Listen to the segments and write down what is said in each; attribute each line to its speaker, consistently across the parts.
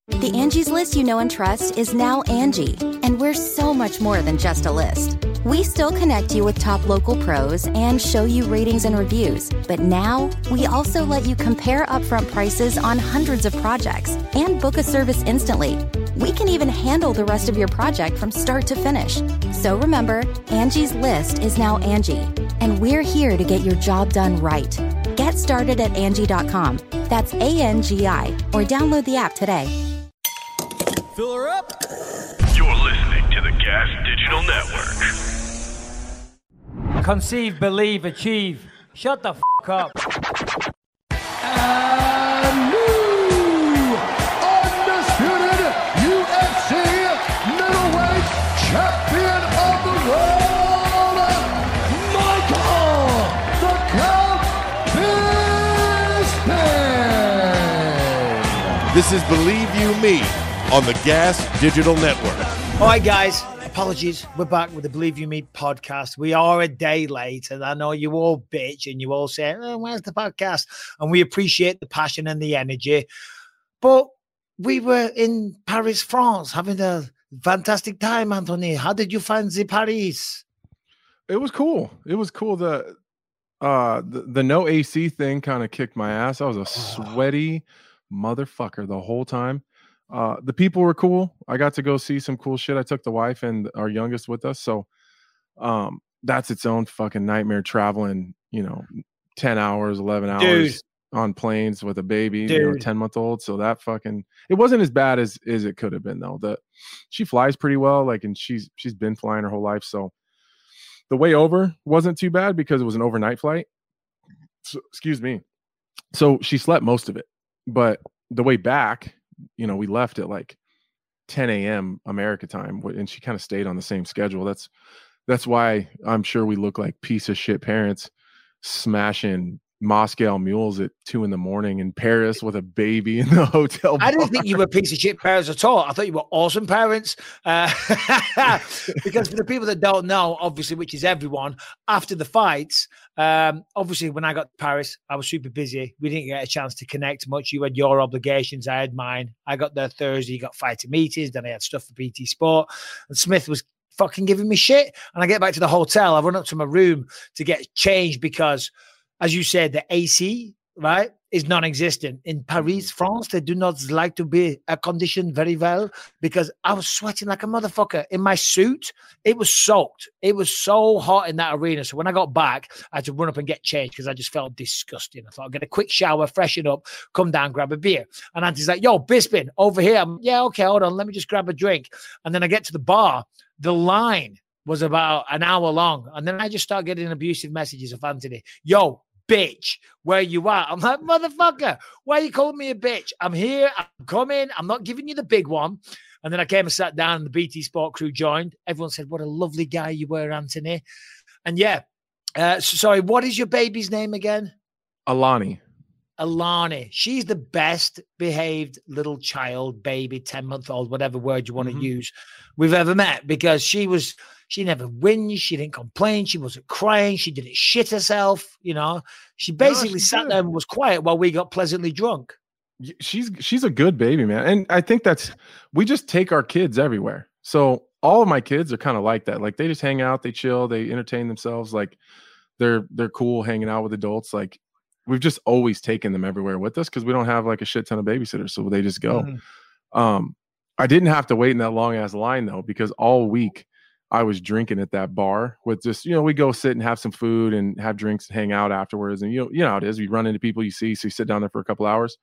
Speaker 1: The Angie's List you know and trust is now Angie, and we're so much more than just a list. We still connect you with top local pros and show you ratings and reviews, but now we also let you compare upfront prices on hundreds of projects and book a service instantly. We can even handle the rest of your project from start to finish. So remember, Angie's List is now Angie, and we're here to get your job done right. Get started at Angie.com. That's ANGI, or download the app today.
Speaker 2: Fill her up.
Speaker 3: You're listening to the Gas Digital Network.
Speaker 2: Conceive, believe, achieve. Shut the f*** up.
Speaker 4: And new undisputed UFC middleweight champion of the world, Michael the Count Bisping.
Speaker 5: This is Believe You Me on the Gas Digital Network.
Speaker 6: All right, guys. Apologies. We're back with the Believe You Me podcast. We are a day late, and I know you all bitch and you all say, oh, where's the podcast? And we appreciate the passion and the energy. But we were in Paris, France, having a fantastic time, Anthony. How did you find the Paris?
Speaker 7: It was cool. It was cool. The no AC thing kind of kicked my ass. I was a sweaty motherfucker the whole time. The people were cool. I got to go see some cool shit. I took the wife and our youngest with us. So that's its own fucking nightmare traveling, 10 hours, 11 hours on planes with a baby, 10-month-old. So that it wasn't as bad as it could have been though. She flies pretty well, and she's been flying her whole life. So the way over wasn't too bad because it was an overnight flight. So, excuse me. So she slept most of it, but the way back, we left at 10 a.m. America time, and she kind of stayed on the same schedule. That's why I'm sure we look like piece of shit parents smashing Moscow mules at 2 a.m. in Paris with a baby in the hotel bar.
Speaker 6: I didn't think you were piece of shit parents at all. I thought you were awesome parents. Because for the people that don't know, obviously, which is everyone, after the fights, obviously, when I got to Paris, I was super busy. We didn't get a chance to connect much. You had your obligations. I had mine. I got there Thursday. You got fighting meetings. Then I had stuff for BT Sport. And Smith was fucking giving me shit. And I get back to the hotel. I run up to my room to get changed because, as you said, the AC, right, is non-existent. In Paris, France, they do not like to be air-conditioned very well because I was sweating like a motherfucker in my suit. It was soaked. It was so hot in that arena. So when I got back, I had to run up and get changed because I just felt disgusting. I thought I'd get a quick shower, freshen up, come down, grab a beer. And Auntie's like, yo, Bisping, over here. Yeah, okay, hold on. Let me just grab a drink. And then I get to the bar. The line was about an hour long. And then I just start getting abusive messages of Anthony. Yo, bitch, where you at? I'm like, motherfucker, why are you calling me a bitch? I'm here. I'm coming. I'm not giving you the big one. And then I came and sat down and the BT Sport crew joined. Everyone said, what a lovely guy you were, Anthony. And yeah, sorry, what is your baby's name again?
Speaker 7: Alani.
Speaker 6: She's the best behaved little child, baby, 10-month-old, whatever word you want to use, we've ever met, because she never whinged, she didn't complain, she wasn't crying, she didn't shit herself, She basically sat there and was quiet while we got pleasantly drunk.
Speaker 7: She's a good baby, man. And I think we just take our kids everywhere. So all of my kids are kind of like that. Like they just hang out, they chill, they entertain themselves. Like they're cool hanging out with adults. Like we've just always taken them everywhere with us because we don't have a shit ton of babysitters. So they just go. I didn't have to wait in that long ass line though, because all week I was drinking at that bar with just, we go sit and have some food and have drinks and hang out afterwards. And you know how it is. You run into people you see, so you sit down there for a couple hours.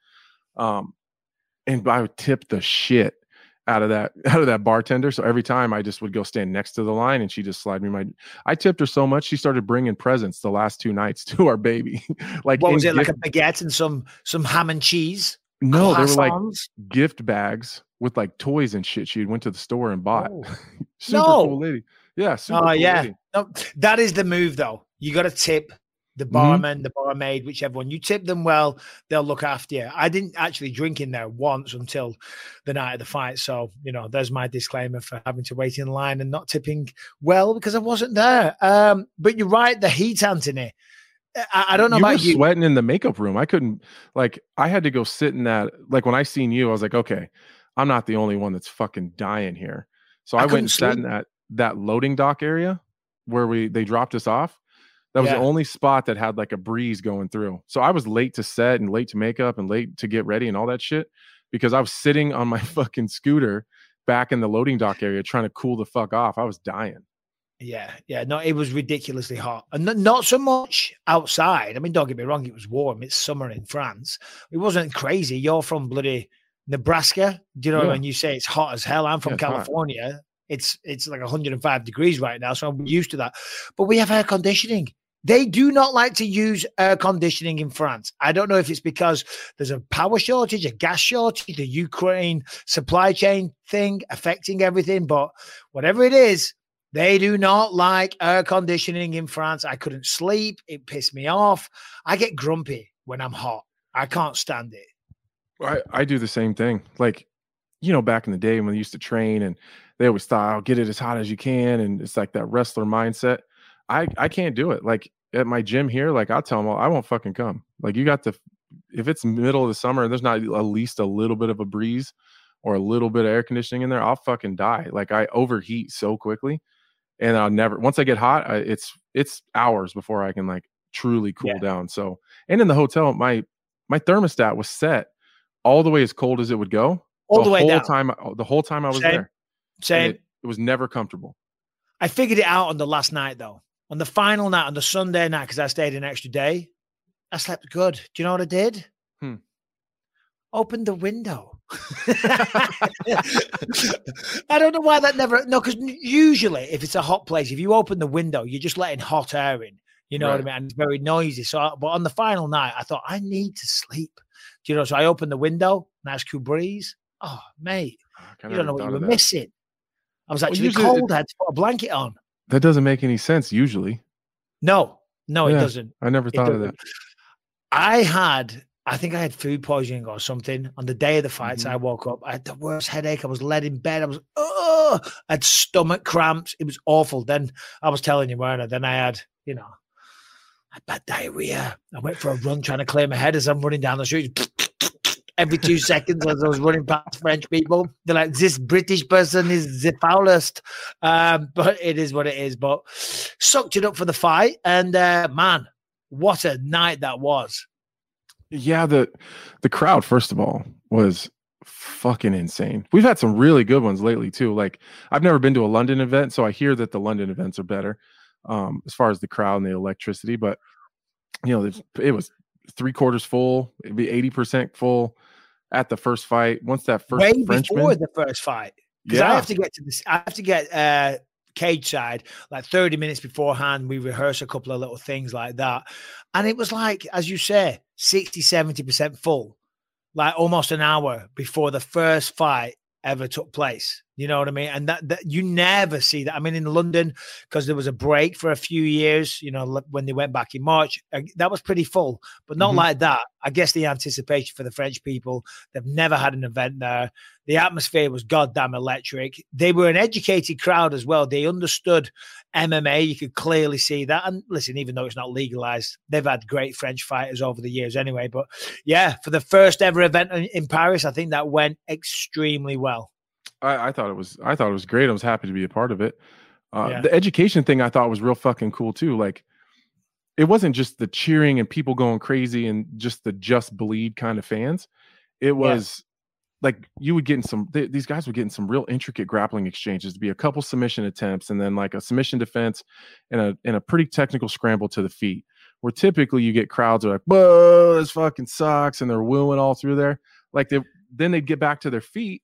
Speaker 7: And I would tip the shit out of that bartender. So every time I just would go stand next to the line and she just slide me I tipped her so much. She started bringing presents the last 2 nights to our baby.
Speaker 6: What was it, like a baguette and some ham and cheese?
Speaker 7: No, they were gift bags with toys and shit. She went to the store and bought. Super cool lady. Yeah. Super cool lady.
Speaker 6: No, that is the move though. You got to tip the barman, the barmaid, whichever one. You tip them well, they'll look after you. I didn't actually drink in there once until the night of the fight. So, there's my disclaimer for having to wait in line and not tipping well because I wasn't there. But you're right, the heat, Anthony. I don't know about you.
Speaker 7: You were sweating in the makeup room. I couldn't, I had to go sit in that. When I seen you, I was like, okay, I'm not the only one that's fucking dying here. So I went
Speaker 6: couldn't
Speaker 7: and sat in
Speaker 6: sleep.
Speaker 7: that loading dock area where they dropped us off. That was
Speaker 6: Yeah.
Speaker 7: the only spot that had like a breeze going through. So I was late to set and late to makeup and late to get ready and all that shit because I was sitting on my fucking scooter back in the loading dock area trying to cool the fuck off. I was dying.
Speaker 6: Yeah. No, it was ridiculously hot. And not so much outside. I mean, don't get me wrong, it was warm. It's summer in France. It wasn't crazy. You're from bloody Nebraska. Do you know when you say it's hot as hell? I'm from California. It's like 105 degrees right now, so I'm used to that. But we have air conditioning. They do not like to use air conditioning in France. I don't know if it's because there's a power shortage, a gas shortage, the Ukraine supply chain thing affecting everything. But whatever it is, they do not like air conditioning in France. I couldn't sleep. It pissed me off. I get grumpy when I'm hot. I can't stand it.
Speaker 7: I do the same thing. Like, back in the day when they used to train and they always thought, I'll get it as hot as you can. And it's like that wrestler mindset. I can't do it. Like at my gym here, like I'll tell them, I won't fucking come. Like if it's middle of the summer and there's not at least a little bit of a breeze or a little bit of air conditioning in there, I'll fucking die. Like I overheat so quickly and once I get hot, it's hours before I can like truly cool down. So, and in the hotel, my thermostat was set all the way as cold as it would go.
Speaker 6: All the way down.
Speaker 7: The whole time I was there.
Speaker 6: Same.
Speaker 7: It was never comfortable.
Speaker 6: I figured it out on the last night, though. On the final night, on the Sunday night, because I stayed an extra day, I slept good. Do you know what I did? Opened the window. I don't know why that never. No, because usually if it's a hot place, if you open the window, you're just letting hot air in. You know what I mean? And it's very noisy. So, but on the final night, I thought I need to sleep. Do you know? So I opened the window, nice cool breeze. Oh, mate, you don't know what you were missing. I was actually cold. I had to put a blanket on.
Speaker 7: That doesn't make any sense usually.
Speaker 6: No, it doesn't.
Speaker 7: I never thought of that.
Speaker 6: I think I had food poisoning or something on the day of the fights. I woke up. I had the worst headache. I was laid in bed. I had stomach cramps. It was awful. Then I was telling you, Werner, then I had, I had bad diarrhea. I went for a run trying to clear my head as I'm running down the street. Every 2 seconds as I was running past French people. They're like, this British person is the foulest. But it is what it is. But sucked it up for the fight. And man, what a night that was.
Speaker 7: Yeah, the crowd, first of all, was fucking insane. We've had some really good ones lately too. Like I've never been to a London event, so I hear that the London events are better as far as the crowd and the electricity. But it was 3/4 full, it'd be 80% full at the first fight. Once that first
Speaker 6: way
Speaker 7: Frenchman,
Speaker 6: before the first fight, because I have to get to this. I have to get cage side like 30 minutes beforehand. We rehearse a couple of little things like that, and it was like, as you say, 60-70% full, like almost an hour before the first fight ever took place. You know what I mean? And that you never see that. I mean, in London, because there was a break for a few years, when they went back in March, that was pretty full, but not like that. I guess the anticipation for the French people, they've never had an event there. The atmosphere was goddamn electric. They were an educated crowd as well. They understood MMA. You could clearly see that. And listen, even though it's not legalized, they've had great French fighters over the years anyway. But yeah, for the first ever event in Paris, I think that went extremely well.
Speaker 7: I thought it was great. I was happy to be a part of it. The education thing I thought was real fucking cool too. Like it wasn't just the cheering and people going crazy and just the just bleed kind of fans. It was like you would get in these guys would get in some real intricate grappling exchanges. To be a couple submission attempts and then like a submission defense and a pretty technical scramble to the feet. Where typically you get crowds are like, whoa, this fucking sucks, and they're wooing all through there. Like then they'd get back to their feet.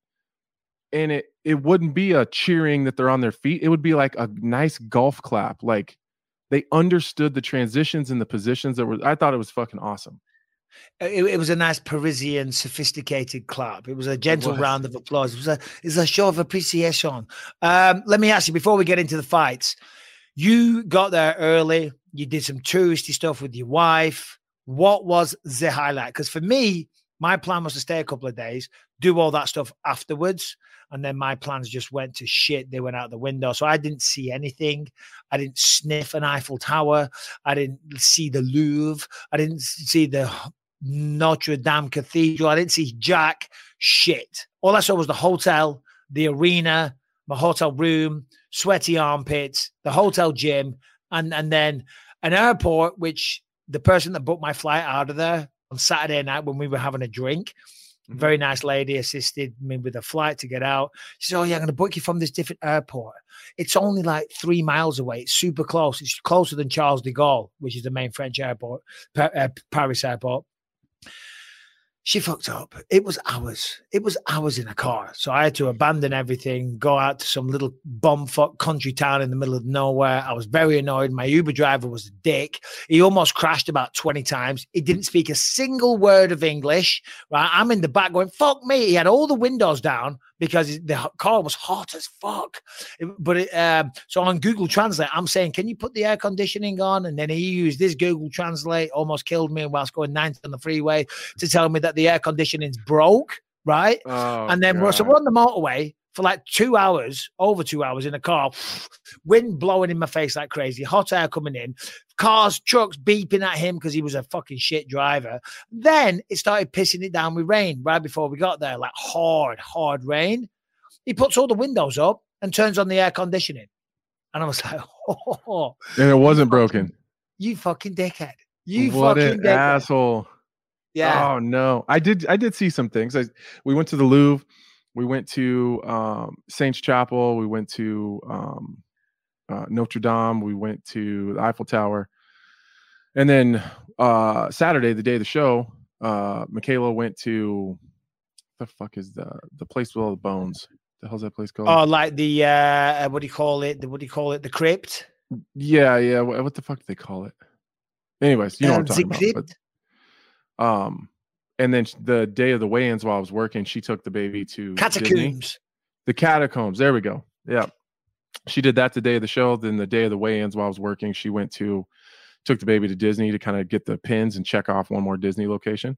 Speaker 7: And it wouldn't be a cheering that they're on their feet. It would be like a nice golf clap. Like they understood the transitions and the positions I thought it was fucking awesome.
Speaker 6: It was a nice Parisian, sophisticated clap. It was a gentle round of applause. It was a show of appreciation. Let me ask you, before we get into the fights, you got there early. You did some touristy stuff with your wife. What was the highlight? Because for me, my plan was to stay a couple of days, do all that stuff afterwards. And then my plans just went to shit. They went out the window. So I didn't see anything. I didn't sniff an Eiffel Tower. I didn't see the Louvre. I didn't see the Notre Dame Cathedral. I didn't see jack shit. All I saw was the hotel, the arena, my hotel room, sweaty armpits, the hotel gym, and then an airport, which the person that booked my flight out of there on Saturday night when we were having a drink, very nice lady, assisted me with a flight to get out. She said, oh, yeah, I'm going to book you from this different airport. It's only like 3 miles away. It's super close. It's closer than Charles de Gaulle, which is the main French airport, Paris airport. She fucked up. It was hours. It was hours in a car. So I had to abandon everything, go out to some little bumfuck country town in the middle of nowhere. I was very annoyed. My Uber driver was a dick. He almost crashed about 20 times. He didn't speak a single word of English. Right? I'm in the back going, fuck me. He had all the windows down because the car was hot as fuck. So on Google Translate, I'm saying, can you put the air conditioning on? And then he used this Google Translate, almost killed me whilst going 90 on the freeway to tell me that the air conditioning's broke, right?
Speaker 7: Oh,
Speaker 6: and then we're on the motorway for like 2 hours, over 2 hours in a car, wind blowing in my face like crazy, hot air coming in, cars, trucks beeping at him because he was a fucking shit driver. Then it started pissing it down with rain right before we got there, like hard rain. He puts all the windows up and turns on the air conditioning. And I was like, oh.
Speaker 7: And it wasn't broken.
Speaker 6: You fucking dickhead. You
Speaker 7: what
Speaker 6: fucking
Speaker 7: an
Speaker 6: dickhead.
Speaker 7: asshole.
Speaker 6: Yeah.
Speaker 7: Oh no. I did see some things. We went to the Louvre. We went to Saints Chapel. We went to Notre Dame. We went to the Eiffel Tower. And then Saturday, the day of the show, Michaela went to the fuck is the place with all the bones? The hell's that place called?
Speaker 6: Oh, like the what do you call it? The crypt?
Speaker 7: Yeah. What the fuck do they call it? Anyways, you know what I'm talking about. But, and then the day of the weigh-ins while I was working, she took the baby to
Speaker 6: Catacombs.
Speaker 7: Disney. The Catacombs. There we go. Yeah. She did that the day of the show. Then the day of the weigh-ins while I was working, she took the baby to Disney to kind of get the pins and check off one more Disney location.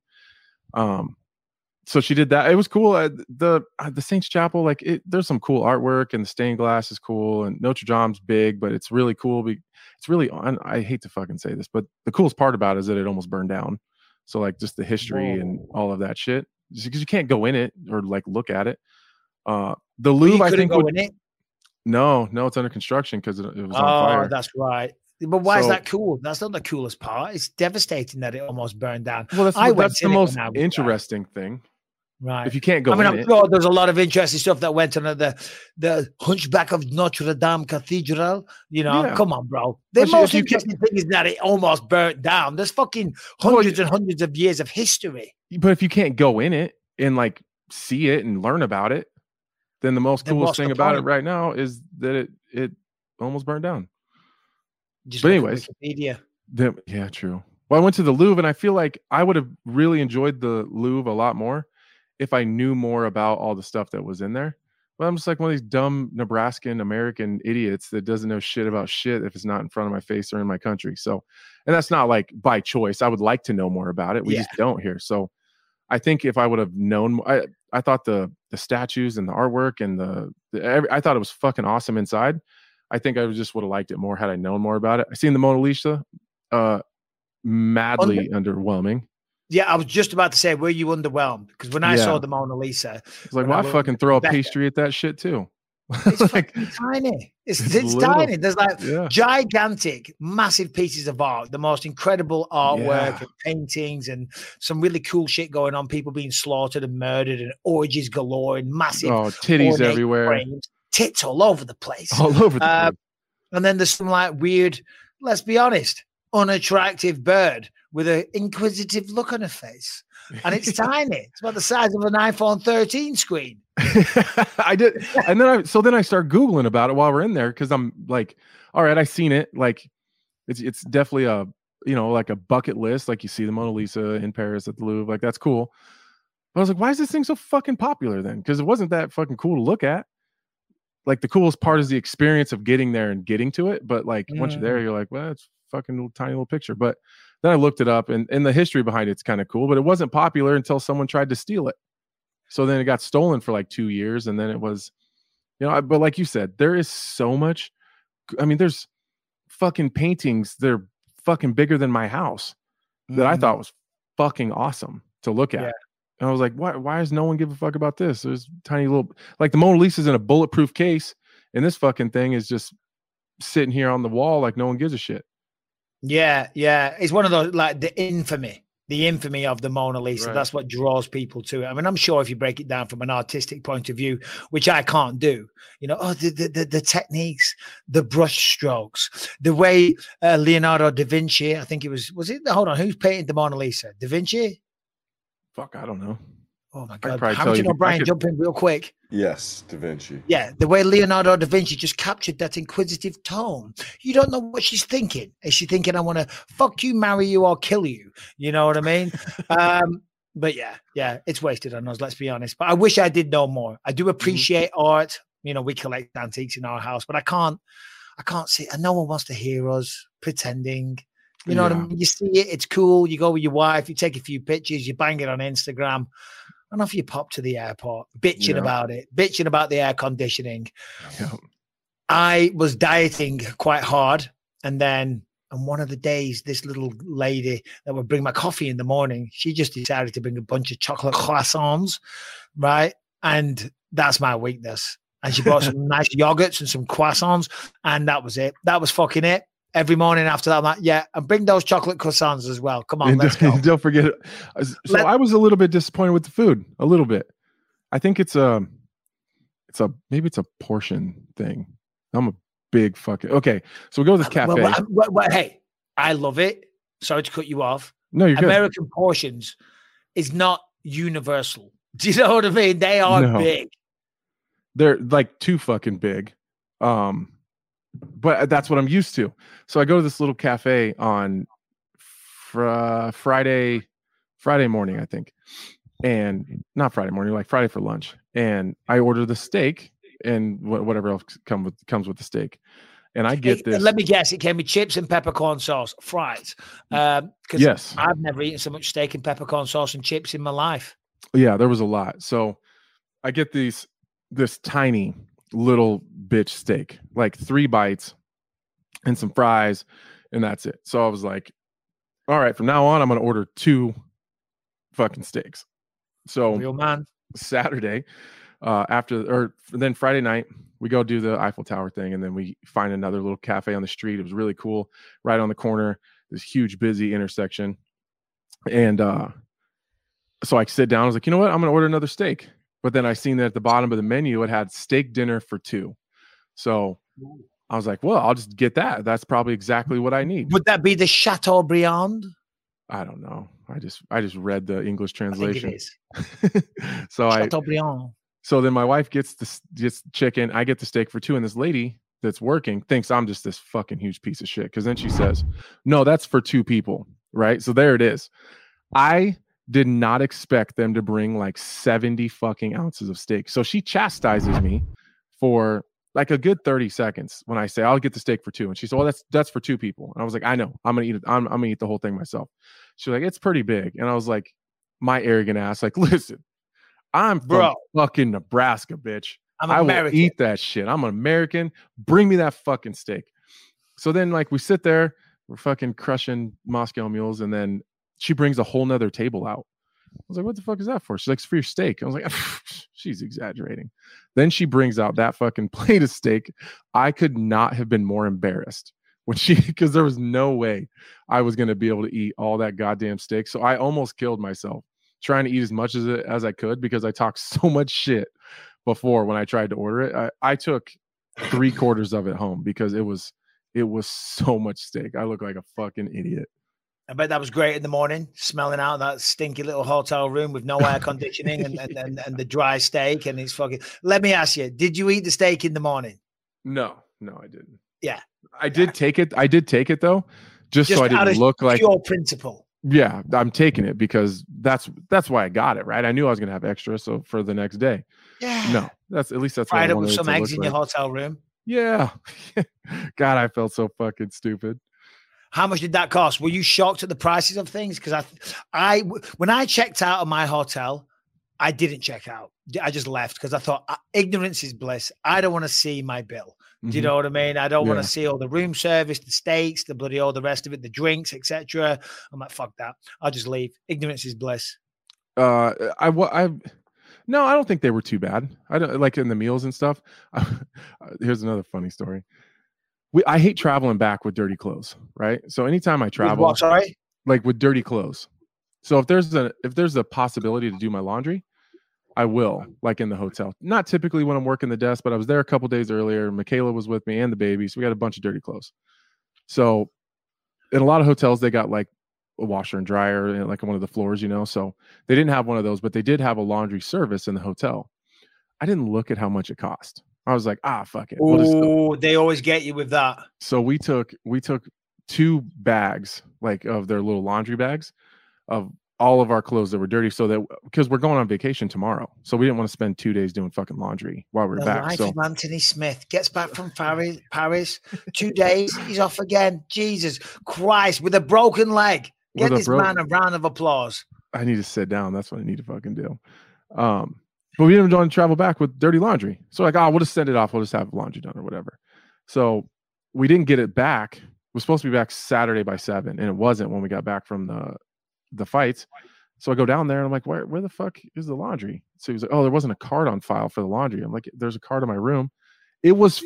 Speaker 7: So she did that. It was cool. The Saints Chapel, there's some cool artwork and the stained glass is cool. And Notre Dame's big, but it's really cool. It's really, I hate to fucking say this, but the coolest part about it is that it almost burned down. So just the history and all of that shit, just because you can't go in it or look at it. The Louvre, I think, no, it's under construction because it was on fire.
Speaker 6: Oh, that's right. But why is that cool? That's not the coolest part. It's devastating that it almost burned down.
Speaker 7: Well, that's the most interesting thing.
Speaker 6: Right.
Speaker 7: If you can't go
Speaker 6: I'm sure there's a lot of interesting stuff that went on at the Hunchback of Notre Dame Cathedral. Come on, bro. The most interesting thing is that it almost burnt down. There's fucking hundreds and hundreds of years of history.
Speaker 7: But if you can't go in it and see it and learn about it, then the most coolest thing about it right now is that it almost burned down. But anyways,
Speaker 6: Wikipedia.
Speaker 7: Yeah, true. Well, I went to the Louvre and I feel like I would have really enjoyed the Louvre a lot more if I knew more about all the stuff that was in there. But I'm just like one of these dumb Nebraskan American idiots that doesn't know shit about shit if it's not in front of my face or in my country. So, and that's not by choice. I would like to know more about it. We just don't here. So I think if I would have known, I thought the statues and the artwork and I thought it was fucking awesome inside. I think I just would have liked it more had I known more about it. I seen the Mona Lisa, madly underwhelming.
Speaker 6: Yeah, I was just about to say, were you underwhelmed? Because when I saw the Mona Lisa,
Speaker 7: it's like, I fucking throw a pastry at that shit too.
Speaker 6: It's fucking tiny. It's tiny. There's gigantic, massive pieces of art, the most incredible artwork and paintings and some really cool shit going on. People being slaughtered and murdered and orgies galore and massive
Speaker 7: titties everywhere.
Speaker 6: Frames, tits all over the place.
Speaker 7: All over the place.
Speaker 6: And then there's some weird, let's be honest, unattractive bird with an inquisitive look on her face. And it's tiny. It's about the size of an iPhone 13 screen.
Speaker 7: I did. And then I start Googling about it while we're in there because I'm like, all right, I seen it. It's definitely a bucket list. You see the Mona Lisa in Paris at the Louvre. That's cool. But I was like, why is this thing so fucking popular then? Because it wasn't that fucking cool to look at. The coolest part is the experience of getting there and getting to it. But once you're there, you're like, well, it's fucking little, tiny little picture. But then I looked it up and the history behind it's kind of cool, but it wasn't popular until someone tried to steal it. So then it got stolen for 2 years. And then it was, but like you said, there is so much. I mean, there's fucking paintings. They're fucking bigger than my house that I thought was fucking awesome to look at. And I was like, why does no one give a fuck about this? There's tiny little, like the Mona Lisa's in a bulletproof case, and this fucking thing is just sitting here on the wall like no one gives a shit.
Speaker 6: Yeah. It's one of those, like the infamy of the Mona Lisa.
Speaker 7: Right.
Speaker 6: That's what draws people to it. I mean, I'm sure if you break it down from an artistic point of view, which I can't do, the techniques, the brush strokes, the way Leonardo da Vinci, I think it was it? Hold on, who's painted the Mona Lisa? Da Vinci?
Speaker 7: Fuck, I don't know.
Speaker 6: Oh my
Speaker 7: I could
Speaker 6: God.
Speaker 7: probably tell
Speaker 6: Hamilton
Speaker 7: you-
Speaker 6: O'Brien,
Speaker 7: I could-
Speaker 6: jump in real quick.
Speaker 8: Yes, Da Vinci.
Speaker 6: Yeah, the way Leonardo da Vinci just captured that inquisitive tone. You don't know what she's thinking. Is she thinking, I want to fuck you, marry you, or kill you? You know what I mean? But yeah, it's wasted on us, let's be honest. But I wish I did know more. I do appreciate art. We collect antiques in our house, but I can't see, and no one wants to hear us pretending. You know what I mean? You see it, it's cool. You go with your wife, you take a few pictures, you bang it on Instagram. And off you pop to the airport, bitching about it, bitching about the air conditioning.
Speaker 7: Yeah.
Speaker 6: I was dieting quite hard. And then on one of the days, this little lady that would bring my coffee in the morning, she just decided to bring a bunch of chocolate croissants, right? And that's my weakness. And she brought some nice yogurts and some croissants. And that was it. That was fucking it. Every morning after that, I'm like, yeah, and bring those chocolate croissants as well. Come on, let's go.
Speaker 7: Don't forget it. So I was a little bit disappointed with the food, a little bit. I think maybe it's a portion thing. I'm a big fucking okay. So we go to this cafe.
Speaker 6: Hey, I love it. Sorry to cut you off.
Speaker 7: No, you're good.
Speaker 6: American portions is not universal. Do you know what I mean? They are big.
Speaker 7: They're like too fucking big. But that's what I'm used to. So I go to this little cafe on Friday morning, I think. And not Friday morning, like Friday for lunch. And I order the steak and whatever else comes with the steak. And I get this.
Speaker 6: Let me guess. It came with chips and peppercorn sauce, fries.
Speaker 7: Yes.
Speaker 6: I've never eaten so much steak and peppercorn sauce and chips in my life.
Speaker 7: Yeah, there was a lot. So I get this tiny little bitch steak, like 3 bites and some fries, and that's it. So I was like, all right, from now on, I'm going to order 2 fucking steaks. So
Speaker 6: real man.
Speaker 7: Saturday, then Friday night, we go do the Eiffel Tower thing, and then we find another little cafe on the street. It was really cool, right on the corner, this huge, busy intersection. And so I sit down. I was like, you know what? I'm going to order another steak. But then I seen that at the bottom of the menu, it had steak dinner for 2. So I was like, well, I'll just get that. That's probably exactly what I need.
Speaker 6: Would that be the Chateaubriand?
Speaker 7: I don't know. I just read the English translation.
Speaker 6: I think it is.
Speaker 7: So So then my wife gets chicken. I get the steak for 2. And this lady that's working thinks I'm just this fucking huge piece of shit. Because then she says, no, that's for 2 people. Right. So there it is. I did not expect them to bring like 70 fucking ounces of steak. So she chastises me for like a good 30 seconds when I say, I'll get the steak for 2. And she said, well, that's for 2 people. And I was like, I know, I'm going to eat it. I'm going to eat the whole thing myself. She's like, it's pretty big. And I was like, my arrogant ass, like, listen, I'm from fucking Nebraska, bitch. I will eat that shit. I'm an American. Bring me that fucking steak. So then like we sit there, we're fucking crushing Moscow mules. And then she brings a whole nother table out. I was like, what the fuck is that for? She's like, it's for your steak. I was like, she's exaggerating. Then she brings out that fucking plate of steak. I could not have been more embarrassed because there was no way I was going to be able to eat all that goddamn steak. So I almost killed myself trying to eat as much as I could because I talked so much shit before when I tried to order it. I took 3/4 of it home because it was so much steak. I look like a fucking idiot.
Speaker 6: I bet that was great in the morning, smelling out that stinky little hotel room with no air conditioning and the dry steak. And it's fucking. Let me ask you, did you eat the steak in the morning?
Speaker 7: No, I didn't.
Speaker 6: Yeah,
Speaker 7: I did take it. I did take it though, just so I didn't look like
Speaker 6: pure principle.
Speaker 7: Yeah, I'm taking it because that's why I got it. Right, I knew I was gonna have extra, so for the next day.
Speaker 6: Yeah.
Speaker 7: No, that's
Speaker 6: fried up with some eggs in your hotel room.
Speaker 7: Yeah. God, I felt so fucking stupid.
Speaker 6: How much did that cost? Were you shocked at the prices of things? Because when I checked out of my hotel, I didn't check out. I just left because I thought ignorance is bliss. I don't want to see my bill. Do you know what I mean? I don't want to see all the room service, the steaks, all the rest of it, the drinks, etc. I'm like, fuck that. I'll just leave. Ignorance is bliss.
Speaker 7: No, I don't think they were too bad. I don't like in the meals and stuff. Here's another funny story. I hate traveling back with dirty clothes, right? So anytime I travel,
Speaker 6: What, sorry?
Speaker 7: like with dirty clothes. So if there's a possibility to do my laundry, I will, like in the hotel. Not typically when I'm working the desk, but I was there a couple days earlier. Michaela was with me and the baby, so we got a bunch of dirty clothes. So in a lot of hotels, they got like a washer and dryer, like on one of the floors, So they didn't have one of those, but they did have a laundry service in the hotel. I didn't look at how much it cost. I was like, fuck it.
Speaker 6: Oh, they always get you with that.
Speaker 7: So we took 2 bags, like of their little laundry bags, of all of our clothes that were dirty, so that because we're going on vacation tomorrow, so we didn't want to spend 2 days doing fucking laundry while we were back.
Speaker 6: Life of Anthony Smith gets back from Paris, 2 days, he's off again. Jesus Christ, with a broken leg. Get this man a round of applause.
Speaker 7: I need to sit down. That's what I need to fucking do. But we didn't want to travel back with dirty laundry, so like, we'll just send it off. We'll just have laundry done or whatever. So we didn't get it back. It was supposed to be back Saturday by 7, and it wasn't when we got back from the fights. So I go down there and I'm like, where the fuck is the laundry? So he was like, there wasn't a card on file for the laundry. I'm like, there's a card in my room. It was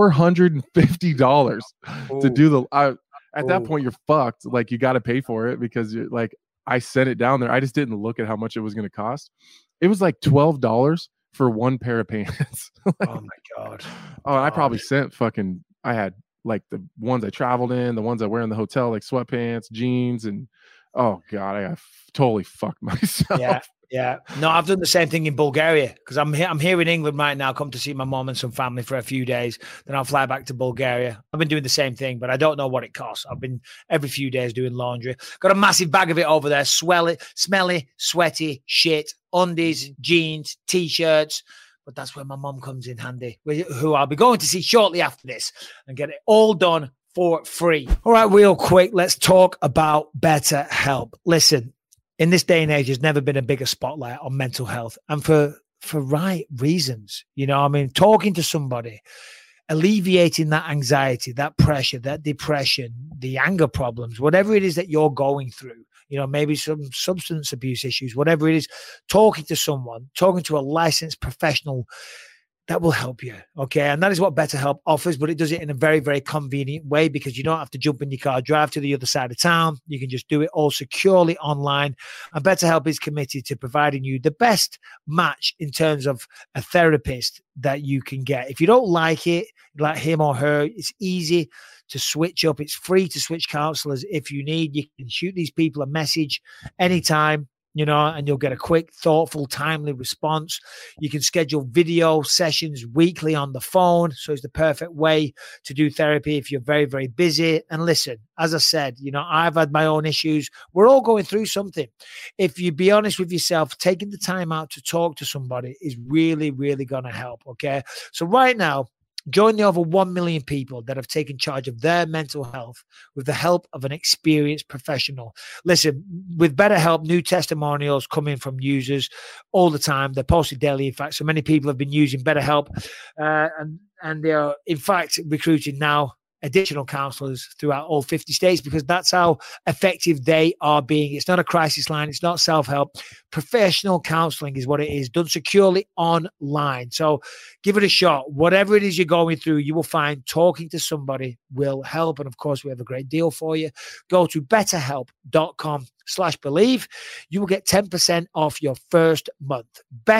Speaker 7: $450 to do at that point, you're fucked. Like, you got to pay for it because you're like, I sent it down there. I just didn't look at how much it was going to cost. It was like $12 for 1 pair of pants. Like, oh my God. I probably sent I had like the ones I traveled in, the ones I wear in the hotel, like sweatpants, jeans, and oh God, I totally fucked myself.
Speaker 6: Yeah. No, I've done the same thing in Bulgaria because I'm here in England right now. Come to see my mom and some family for a few days. Then I'll fly back to Bulgaria. I've been doing the same thing, but I don't know what it costs. I've been every few days doing laundry. Got a massive bag of it over there. Smelly, sweaty shit, undies, jeans, t-shirts. But that's where my mom comes in handy, who I'll be going to see shortly after this and get it all done for free. All right, real quick, let's talk about BetterHelp. Listen, in this day and age, there's never been a bigger spotlight on mental health, and for right reasons. Talking to somebody, alleviating that anxiety, that pressure, that depression, the anger problems, whatever it is that you're going through, maybe some substance abuse issues, whatever it is, talking to someone, talking to a licensed professional, that will help you. Okay. And that is what BetterHelp offers, but it does it in a very, very convenient way because you don't have to jump in your car, drive to the other side of town. You can just do it all securely online. And BetterHelp is committed to providing you the best match in terms of a therapist that you can get. If you don't like it, like him or her, it's easy to switch up. It's free to switch counselors if you need. You can shoot these people a message anytime, and you'll get a quick, thoughtful, timely response. You can schedule video sessions weekly on the phone. So it's the perfect way to do therapy if you're very, very busy. And listen, as I said, I've had my own issues. We're all going through something. If you be honest with yourself, taking the time out to talk to somebody is really, really going to help. Okay. So right now, join the over 1 million people that have taken charge of their mental health with the help of an experienced professional. Listen, with BetterHelp, new testimonials coming from users all the time. They're posted daily. In fact, so many people have been using BetterHelp, and they are, in fact, recruiting now additional counselors throughout all 50 states because that's how effective they are being. It's not a crisis line. It's not self-help. Professional counseling is what it is, done securely online. So give it a shot. Whatever it is you're going through, you will find talking to somebody will help. And of course, we have a great deal for you. Go to betterhelp.com/believe. You will get 10% off your first month.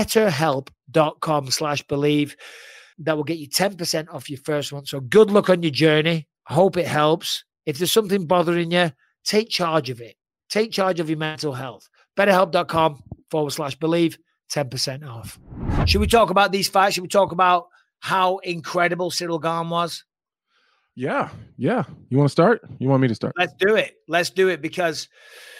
Speaker 6: betterhelp.com/believe. That will get you 10% off your first one. So good luck on your journey. I hope it helps. If there's something bothering you, take charge of it. Take charge of your mental health. BetterHelp.com/believe, 10% off. Should we talk about these fights? Should we talk about how incredible Ciryl Gane was?
Speaker 7: Yeah. You want to start? You want me to start?
Speaker 6: Let's do it because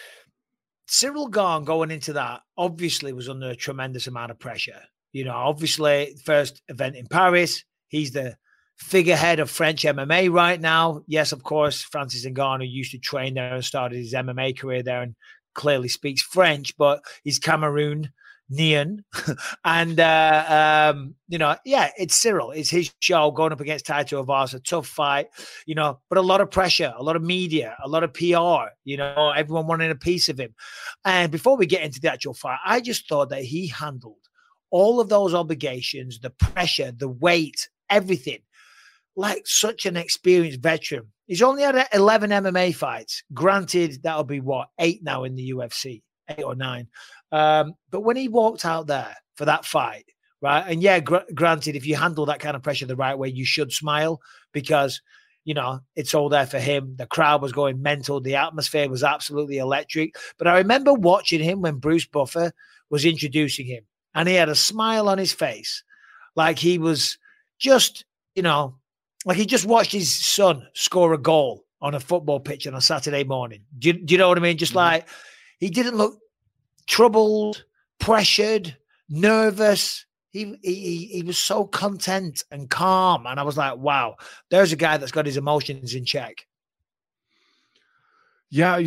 Speaker 6: Ciryl Gane going into that obviously was under a tremendous amount of pressure. Obviously, first event in Paris. He's the figurehead of French MMA right now. Yes, of course, Francis Ngannou used to train there and started his MMA career there and clearly speaks French, but he's Cameroon Nian. And, it's Cyril. It's his show going up against Taito Avasa. Tough fight, but a lot of pressure, a lot of media, a lot of PR, everyone wanting a piece of him. And before we get into the actual fight, I just thought that he handled all of those obligations, the pressure, the weight, everything, like such an experienced veteran. He's only had 11 MMA fights. Granted, that'll be 8 now in the UFC, 8 or 9. But when he walked out there for that fight, right? And yeah, granted, if you handle that kind of pressure the right way, you should smile because, it's all there for him. The crowd was going mental. The atmosphere was absolutely electric. But I remember watching him when Bruce Buffer was introducing him, and he had a smile on his face, like he was just, like he just watched his son score a goal on a football pitch on a Saturday morning. Do you know what I mean? Just like he didn't look troubled, pressured, nervous. He was so content and calm. And I was like, wow, there's a guy that's got his emotions in check.
Speaker 7: Yeah,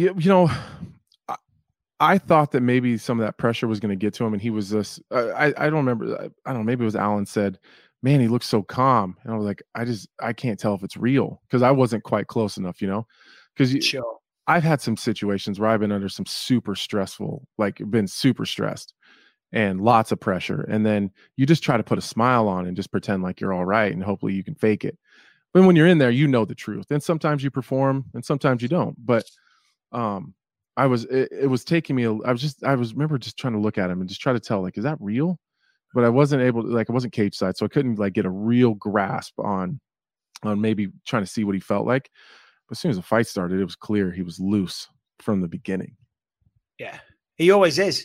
Speaker 7: I thought that maybe some of that pressure was going to get to him, and he was this. I don't remember. I don't know. Maybe it was Alan said, "Man, he looks so calm," and I was like, I can't tell if it's real because I wasn't quite close enough, Because
Speaker 6: sure.
Speaker 7: I've had some situations where I've been under some super stressful, been super stressed, and lots of pressure, and then you just try to put a smile on and just pretend like you're all right, and hopefully you can fake it. But when you're in there, the truth, and sometimes you perform, and sometimes you don't. But it was taking me. I remember just trying to look at him and just try to tell, is that real? But I wasn't able to, I wasn't cage side, so I couldn't get a real grasp on maybe trying to see what he felt like. But as soon as the fight started, it was clear he was loose from the beginning.
Speaker 6: Yeah, he always is.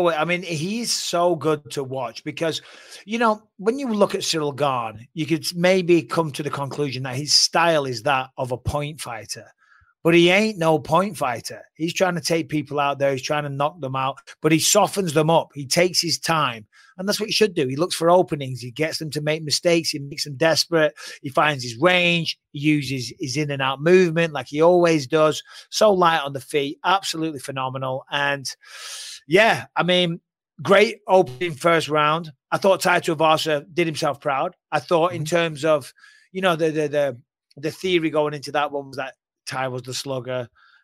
Speaker 6: He's so good to watch because, when you look at Cyril Gane, you could maybe come to the conclusion that his style is that of a point fighter. But he ain't no point fighter. He's trying to take people out there. He's trying to knock them out, but he softens them up. He takes his time. And that's what he should do. He looks for openings. He gets them to make mistakes. He makes them desperate. He finds his range. He uses his in and out movement like he always does. So light on the feet. Absolutely phenomenal. And yeah, great opening first round. I thought Taito Avasa did himself proud. I thought in terms of, the theory going into that one was that Ty was the slugger.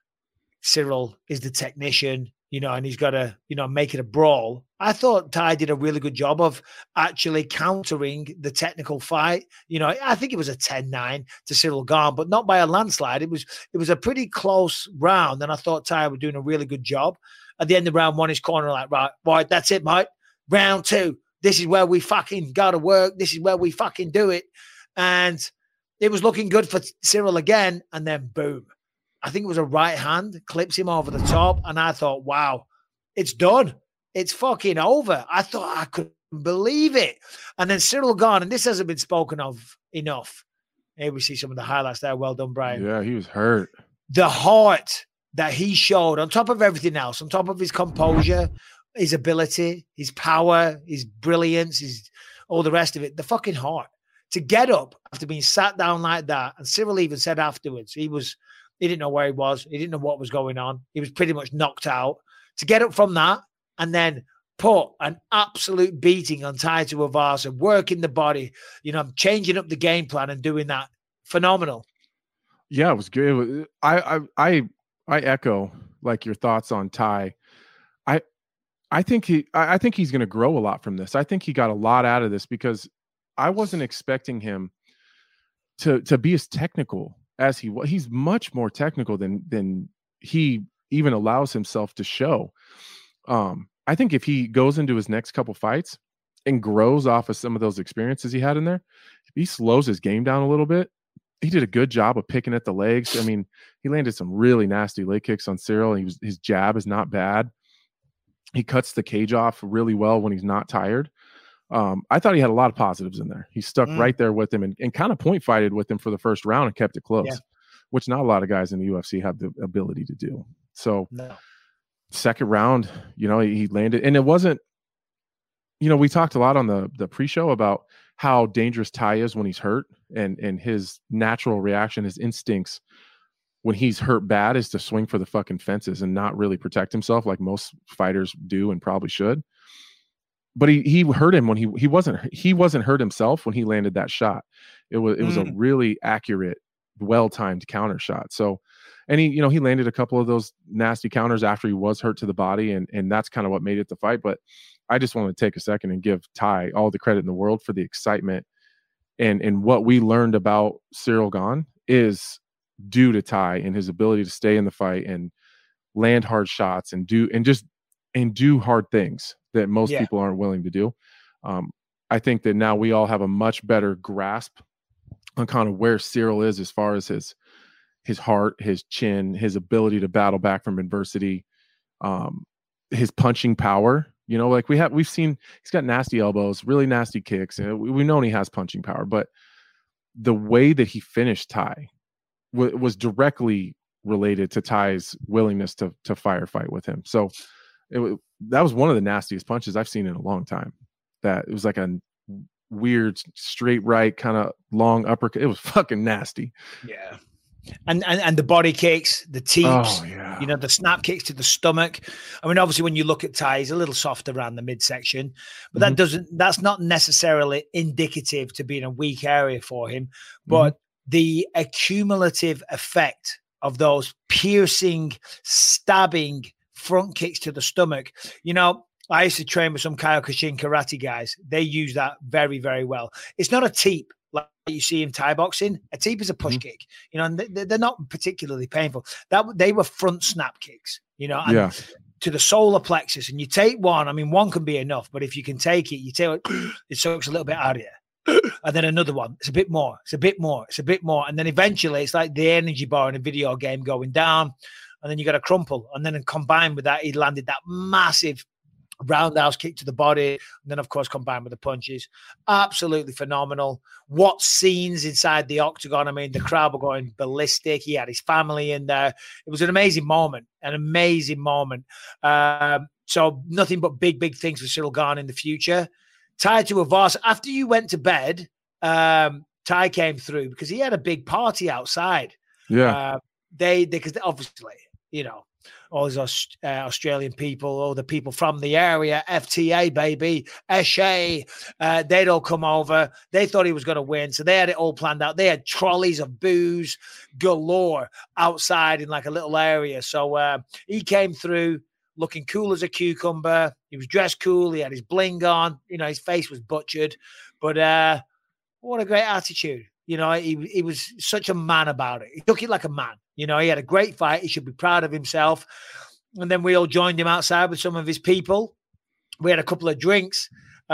Speaker 6: Cyril is the technician, and he's got to, make it a brawl. I thought Ty did a really good job of actually countering the technical fight. I think it was a 10-9 to Cyril Gane, but not by a landslide. It was a pretty close round, and I thought Ty was doing a really good job. At the end of round one, his corner like, right, that's it, mate. Round two, this is where we fucking got to work. This is where we fucking do it. And it was looking good for Cyril again, and then boom. I think it was a right hand, clips him over the top, and I thought, wow, it's done. It's fucking over. I thought I couldn't believe it. And then Cyril Gane, and this hasn't been spoken of enough. Here we see some of the highlights there. Well done, Brian.
Speaker 7: Yeah, he was hurt.
Speaker 6: The heart that he showed on top of everything else, on top of his composure, his ability, his power, his brilliance, all the rest of it, the fucking heart. To get up after being sat down like that, and Cyril even said afterwards, he didn't know where he was. He didn't know what was going on. He was pretty much knocked out. To get up from that and then put an absolute beating on Taito Avasa, working the body, changing up the game plan and doing that. Phenomenal.
Speaker 7: Yeah, it was good. I echo your thoughts on Ty. I think he's going to grow a lot from this. I think he got a lot out of this because I wasn't expecting him to be as technical as he was. He's much more technical than he even allows himself to show. I think if he goes into his next couple fights and grows off of some of those experiences he had in there, if he slows his game down a little bit, he did a good job of picking at the legs. He landed some really nasty leg kicks on Cyril. His jab is not bad. He cuts the cage off really well when he's not tired. I thought he had a lot of positives in there. He stuck right there with him and kind of point fighted with him for the first round and kept it close, which not a lot of guys in the UFC have the ability to do. So second round, he landed, and it wasn't, we talked a lot on the pre-show about how dangerous Ty is when he's hurt and his natural reaction, his instincts when he's hurt bad is to swing for the fucking fences and not really protect himself like most fighters do and probably should. but he hurt him when he wasn't hurt himself when he landed that shot. It was a really accurate, well-timed counter shot. So, and he landed a couple of those nasty counters after he was hurt to the body, and that's kind of what made it the fight. But I just want to take a second and give Tai all the credit in the world for the excitement and what we learned about Ciryl Gane is due to Tai and his ability to stay in the fight and land hard shots and do hard things that most people aren't willing to do. I think that now we all have a much better grasp on kind of where Ciryl is as far as his heart, his chin, his ability to battle back from adversity, his punching power. Like we've seen he's got nasty elbows, really nasty kicks, and we've known he has punching power. But the way that he finished Tai was directly related to Tai's willingness to firefight with him. So that was one of the nastiest punches I've seen in a long time. That it was like a weird straight right kind of long uppercut. It was fucking nasty.
Speaker 6: Yeah. And the body kicks, the teeps, the snap kicks to the stomach. I mean, obviously, when you look at Tai, he's a little soft around the midsection, but that's not necessarily indicative to being a weak area for him. But the accumulative effect of those piercing, stabbing front kicks to the stomach, I used to train with some Kyokushin karate guys. They use that very, very well. It's not a teep like you see in Thai boxing. A teep is a push kick, and they're not particularly painful. They were front snap kicks, and to the solar plexus. And you take one. I mean, one can be enough, but if you can take it, you take it sucks a little bit out of you. And then another one. It's a bit more. It's a bit more. It's a bit more. And then eventually, it's like the energy bar in a video game going down. And then you got a crumple. And then combined with that, he landed that massive roundhouse kick to the body, and then of course combined with the punches. Absolutely phenomenal. What scenes inside the octagon. I mean, the crowd were going ballistic. He had his family in there. It was an amazing moment. So nothing but big things for Ciryl Gane in the future. Tai Tuivasa, after you went to bed, Tai came through because he had a big party outside. Because obviously, all those Australian people, all the people from the area, FTA, baby, Eshe, they'd all come over. They thought he was going to win, so they had it all planned out. They had trolleys of booze galore outside in like a little area. So he came through looking cool as a cucumber. He was dressed cool. He had his bling on. His face was butchered. But what a great attitude. He was such a man about it. He took it like a man. He had a great fight. He should be proud of himself. And then we all joined him outside with some of his people. We had a couple of drinks,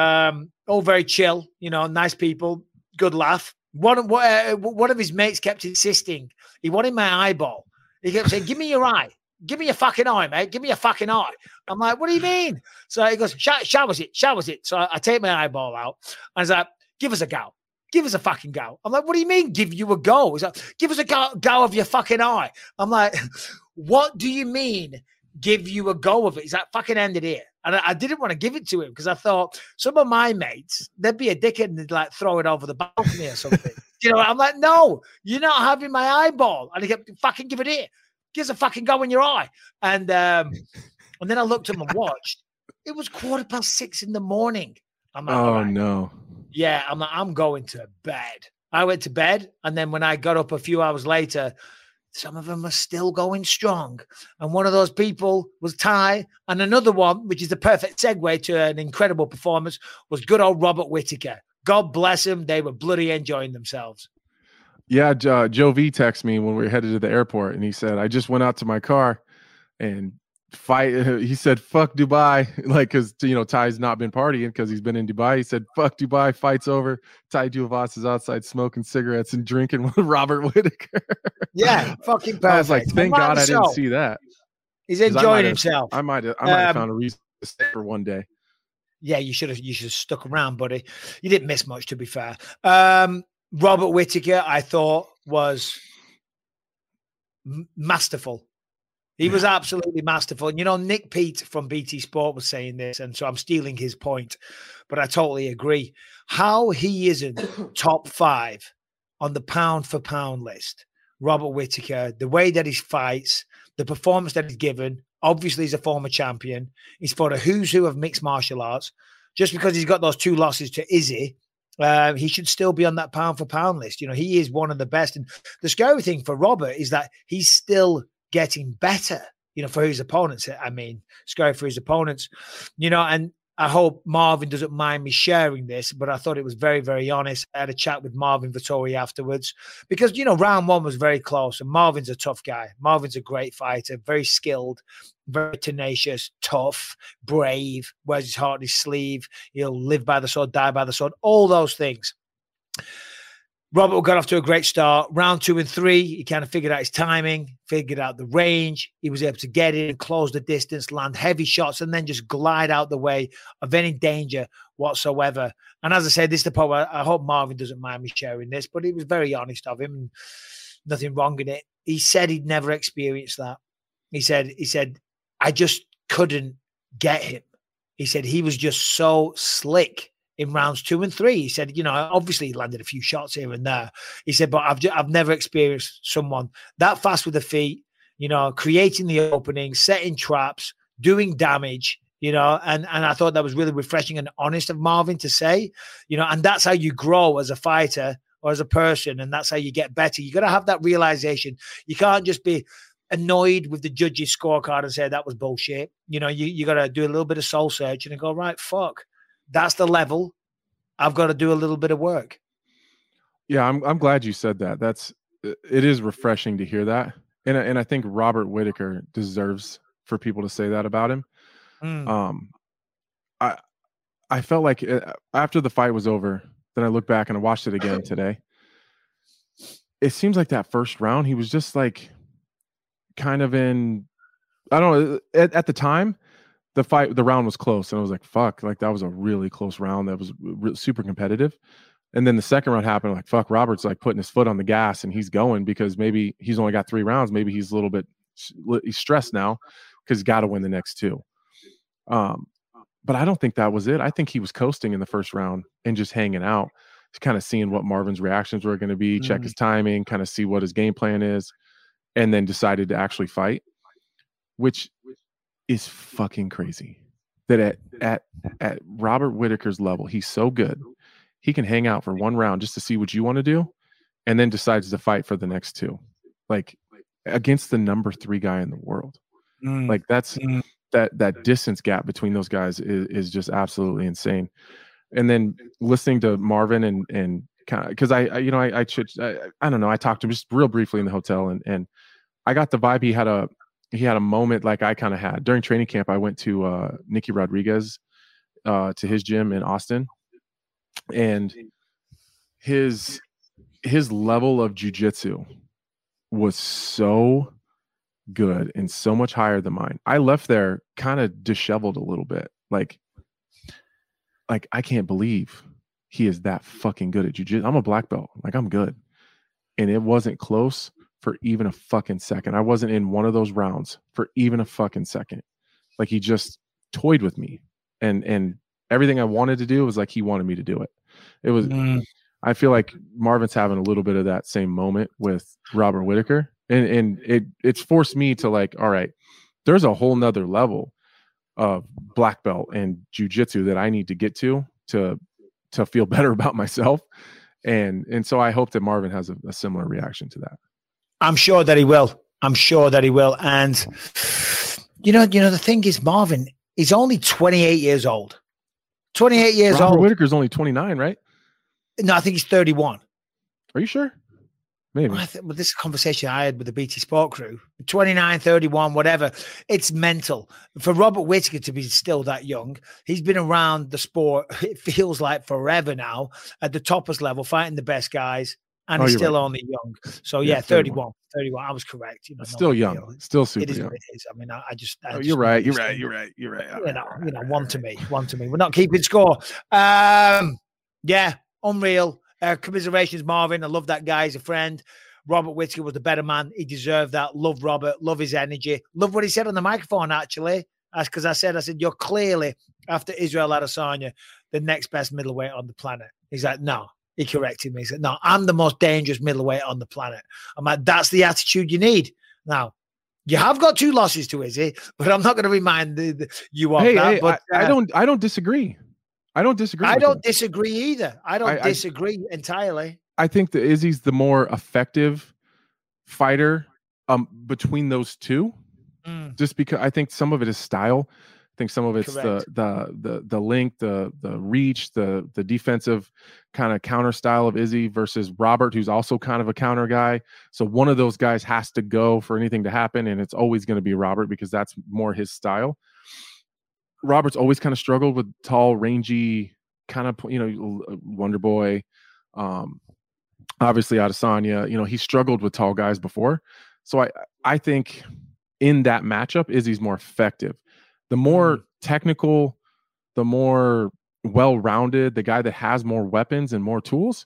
Speaker 6: all very chill, nice people, good laugh. One of his mates kept insisting. He wanted my eyeball. He kept saying, give me your eye. Give me your fucking eye, mate. Give me your fucking eye. I'm like, what do you mean? So he goes, showers it. So I take my eyeball out. And I was like, give us a go. Give us a fucking go. I'm like, what do you mean give you a go? He's like, give us a go of your fucking eye. I'm like, what do you mean give you a go of it? He's like, fucking end it here. And I didn't want to give it to him because I thought some of my mates, they'd be a dickhead and they'd like throw it over the balcony or something. I'm like, no, you're not having my eyeball. And he kept, fucking give it here. Give us a fucking go in your eye. And then I looked at him and watched. It was 6:15 in the morning. I'm like,
Speaker 7: oh,
Speaker 6: right.
Speaker 7: No.
Speaker 6: Yeah, I'm like, I'm going to bed. I went to bed, and then when I got up a few hours later, some of them were still going strong. And one of those people was Tai, and another one, which is the perfect segue to an incredible performance, was good old Robert Whittaker. God bless him. They were bloody enjoying themselves.
Speaker 7: Yeah, Joe V texted me when we were headed to the airport, and he said, I just went out to my car and he said, fuck Dubai, like, because Tai's not been partying because he's been in Dubai. He said, fuck Dubai, fight's over. Tai Tuivasa is outside smoking cigarettes and drinking with Robert Whittaker.
Speaker 6: Yeah, fucking perfect.
Speaker 7: I was like, thank God I didn't see that.
Speaker 6: He's enjoying himself.
Speaker 7: I might have found a reason to stay for one day.
Speaker 6: Yeah, you should have stuck around, buddy. You didn't miss much, to be fair. Robert Whittaker, I thought, was masterful. He was absolutely masterful. And, Nick Pete from BT Sport was saying this, and so I'm stealing his point, but I totally agree. How he isn't top 5 on the pound-for-pound list, Robert Whittaker, the way that he fights, the performance that he's given, obviously he's a former champion. He's fought a who's who of mixed martial arts. just because he's got those 2 losses to Izzy, he should still be on that pound for pound list. You know, he is one of the best. And the scary thing for Robert is that he's still getting better, you know, for his opponents. I mean, scary for his opponents, you know, and I hope Marvin doesn't mind me sharing this, but I thought it was very, very honest. I had a chat with Marvin Vettori afterwards because, you know, round 1 was very close and Marvin's a tough guy. Marvin's a great fighter, very skilled, very tenacious, tough, brave, wears his heart on his sleeve. He'll live by the sword, die by the sword, all those things. Robert got off to a great start. Round 2 and 3, he kind of figured out his timing, figured out the range. He was able to get in, close the distance, land heavy shots, and then just glide out the way of any danger whatsoever. And as I said, this is the part where I hope Marvin doesn't mind me sharing this, but he was very honest of him. And nothing wrong in it. He said he'd never experienced that. He said, I just couldn't get him. He said he was just so slick in rounds 2 and 3. He said, you know, obviously he landed a few shots here and there. He said, but I've never experienced someone that fast with the feet, you know, creating the opening, setting traps, doing damage, you know, and I thought that was really refreshing and honest of Marvin to say, you know, and that's how you grow as a fighter or as a person. And that's how you get better. You got to have that realization. You can't just be annoyed with the judge's scorecard and say that was bullshit. You know, you got to do a little bit of soul searching and go, right, fuck. That's the level. I've got to do a little bit of work.
Speaker 7: Yeah, I'm glad you said that. It is refreshing to hear that, and I think Robert Whittaker deserves for people to say that about him. I felt like after the fight was over, then I looked back and I watched it again today. It seems like that first round he was just like kind of in. I don't know. At the time, the round was close, and I was like, fuck, like that was a really close round. That was super competitive. And then the second round happened, like, fuck, Robert's like putting his foot on the gas and he's going because maybe he's only got 3 rounds. Maybe he's a little bit, he's stressed now because he's got to win the next 2. But I don't think that was it. I think he was coasting in the first round and just hanging out, just kind of seeing what Marvin's reactions were going to be, check his timing, kind of see what his game plan is, and then decided to actually fight, which is fucking crazy that at Robert Whittaker's level, he's so good. He can hang out for 1 round just to see what you want to do and then decides to fight for the next 2, like against the number 3 guy in the world. Like that's that distance gap between those guys is just absolutely insane. And then listening to Marvin and kind of, cause I don't know. I talked to him just real briefly in the hotel and I got the vibe he had a moment like I kind of had during training camp. I went to Nicky Rodriguez to his gym in Austin, and his level of jiu-jitsu was so good and so much higher than mine. I left there kind of disheveled a little bit. Like I can't believe he is that fucking good at jiu-jitsu. I'm a black belt. Like I'm good. And it wasn't close for even a fucking second. I wasn't in one of those rounds for even a fucking second. Like he just toyed with me, and everything I wanted to do was like he wanted me to do it. It was. I feel like Marvin's having a little bit of that same moment with Robert Whittaker, and it's forced me to like, all right, there's a whole nother level of black belt and jiu-jitsu that I need to get to feel better about myself, and so I hope that Marvin has a similar reaction to that.
Speaker 6: I'm sure that he will. And you know, the thing is, Marvin, he's only 28 years old. 28 years old.
Speaker 7: Robert Whittaker's only 29, right?
Speaker 6: No, I think he's 31.
Speaker 7: Are you sure? Maybe.
Speaker 6: Well, this conversation I had with the BT Sport crew, 29, 31, whatever, it's mental. For Robert Whittaker to be still that young, he's been around the sport, it feels like forever now, at the toppest level, fighting the best guys. And he's still only young. So, yeah, 31. I was correct. You know,
Speaker 7: still young. Still super young.
Speaker 6: What it is. I mean, I just
Speaker 7: you're right. You're right.
Speaker 6: One to me. We're not keeping score. Yeah, unreal. Commiserations, Marvin. I love that guy. He's a friend. Robert Whittaker was the better man. He deserved that. Love Robert. Love his energy. Love what he said on the microphone, actually. That's because I said, you're clearly, after Israel Adesanya, the next best middleweight on the planet. He's like, no. He corrected me. He said, no, I'm the most dangerous middleweight on the planet. I'm like, that's the attitude you need. Now, you have got 2 losses to Izzy, but I'm not going to remind you of that.
Speaker 7: But I don't disagree. I don't disagree.
Speaker 6: I
Speaker 7: with
Speaker 6: don't
Speaker 7: him.
Speaker 6: disagree either. I don't disagree entirely.
Speaker 7: I think that Izzy's the more effective fighter between those two. Just because I think some of it is style. I think some of it's the length, the reach, the defensive kind of counter style of Izzy versus Robert, who's also kind of a counter guy. So one of those guys has to go for anything to happen, and it's always going to be Robert because that's more his style. Robert's always kind of struggled with tall, rangy, kind of, Wonder Boy, obviously Adesanya. He struggled with tall guys before. So I think in that matchup, Izzy's more effective. The more technical, the more well-rounded, the guy that has more weapons and more tools,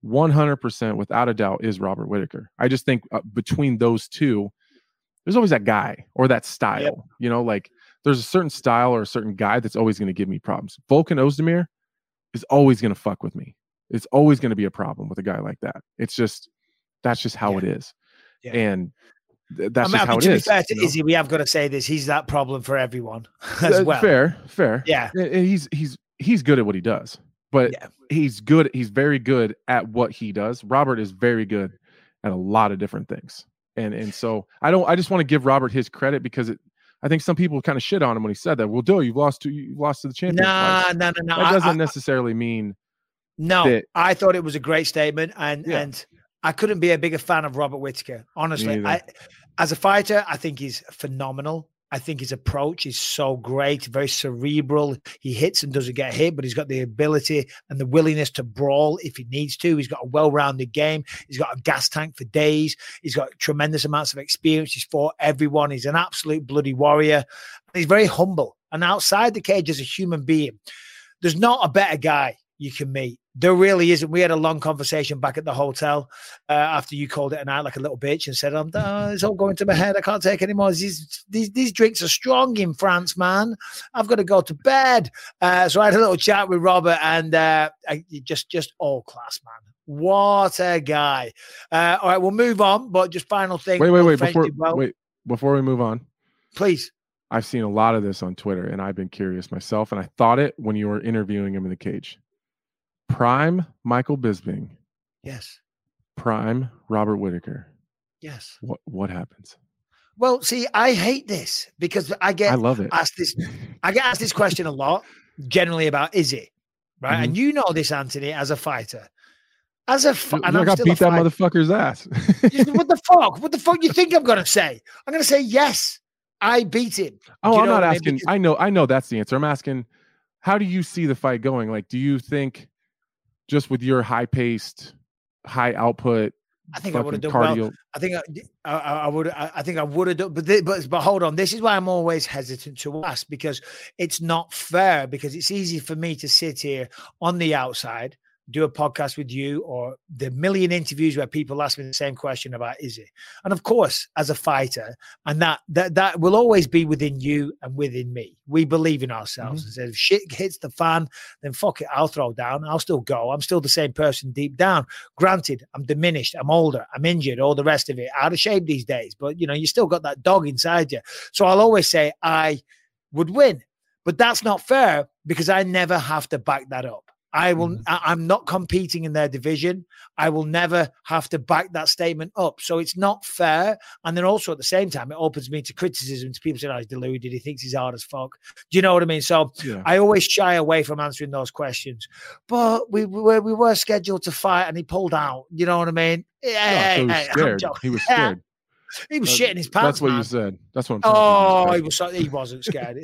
Speaker 7: 100% without a doubt is Robert Whittaker. I just think between those two, there's always that guy or that style. Like there's a certain style or a certain guy that's always going to give me problems. Volkan Ozdemir is always going to fuck with me. It's always going to be a problem with a guy like that. That's just how it is. Yeah. And that's just how it is. To be
Speaker 6: fair to Izzy, we have got to say this. He's that problem for everyone as well.
Speaker 7: Fair.
Speaker 6: Yeah.
Speaker 7: He's good at what he does, but he's very good at what he does. Robert is very good at a lot of different things. And so I just want to give Robert his credit because I think some people kind of shit on him when he said that. Well, Joe, you've lost to the champion.
Speaker 6: No.
Speaker 7: That doesn't necessarily mean.
Speaker 6: No, I thought it was a great statement, and I couldn't be a bigger fan of Robert Whittaker. Honestly, as a fighter, I think he's phenomenal. I think his approach is so great, very cerebral. He hits and doesn't get hit, but he's got the ability and the willingness to brawl if he needs to. He's got a well-rounded game. He's got a gas tank for days. He's got tremendous amounts of experience. He's fought everyone. He's an absolute bloody warrior. He's very humble. And outside the cage as a human being, there's not a better guy you can meet. There really isn't. We had a long conversation back at the hotel after you called it a night like a little bitch and said, it's all going to my head. I can't take any more. These drinks are strong in France, man. I've got to go to bed. So I had a little chat with Robert and just all class, man. What a guy. All right, we'll move on. But just final thing.
Speaker 7: Wait. Before we move on.
Speaker 6: Please.
Speaker 7: I've seen a lot of this on Twitter and I've been curious myself. And I thought it when you were interviewing him in the cage. Prime Michael Bisping.
Speaker 6: Yes.
Speaker 7: Prime Robert Whittaker.
Speaker 6: Yes.
Speaker 7: What happens?
Speaker 6: Well, see, I hate this because I love it. I get asked this question a lot, generally about Izzy, right? Mm-hmm. And you know this, Anthony, as a fighter. I got
Speaker 7: beat that motherfucker's ass.
Speaker 6: What the fuck? What the fuck you think I'm gonna say? I'm gonna say yes. I beat him.
Speaker 7: Oh, I'm not asking. I know that's the answer. I'm asking, how do you see the fight going? Like, do you think just with your high-paced, high-output,
Speaker 6: I think I would have done
Speaker 7: cardio.
Speaker 6: well. I think I would. I think I would have done. But hold on. This is why I'm always hesitant to ask because it's not fair. Because it's easy for me to sit here on the outside, do a podcast with you, or the million interviews where people ask me the same question about Izzy. And of course, as a fighter, and that will always be within you and within me. We believe in ourselves. Mm-hmm. And if shit hits the fan, then fuck it, I'll throw down. I'll still go. I'm still the same person deep down. Granted, I'm diminished. I'm older. I'm injured. All the rest of it. Out of shape these days. But, you still got that dog inside you. So I'll always say I would win. But that's not fair because I never have to back that up. I'm not competing in their division. I will never have to back that statement up. So it's not fair. And then also at the same time, it opens me to criticism to people saying, he's deluded. He thinks he's hard as fuck. Do you know what I mean? So I always shy away from answering those questions. But we were scheduled to fight and he pulled out. You know what I mean?
Speaker 7: He was scared. He was scared.
Speaker 6: He was shitting his pants.
Speaker 7: That's what
Speaker 6: man.
Speaker 7: You said. That's what I'm talking
Speaker 6: about. He wasn't scared.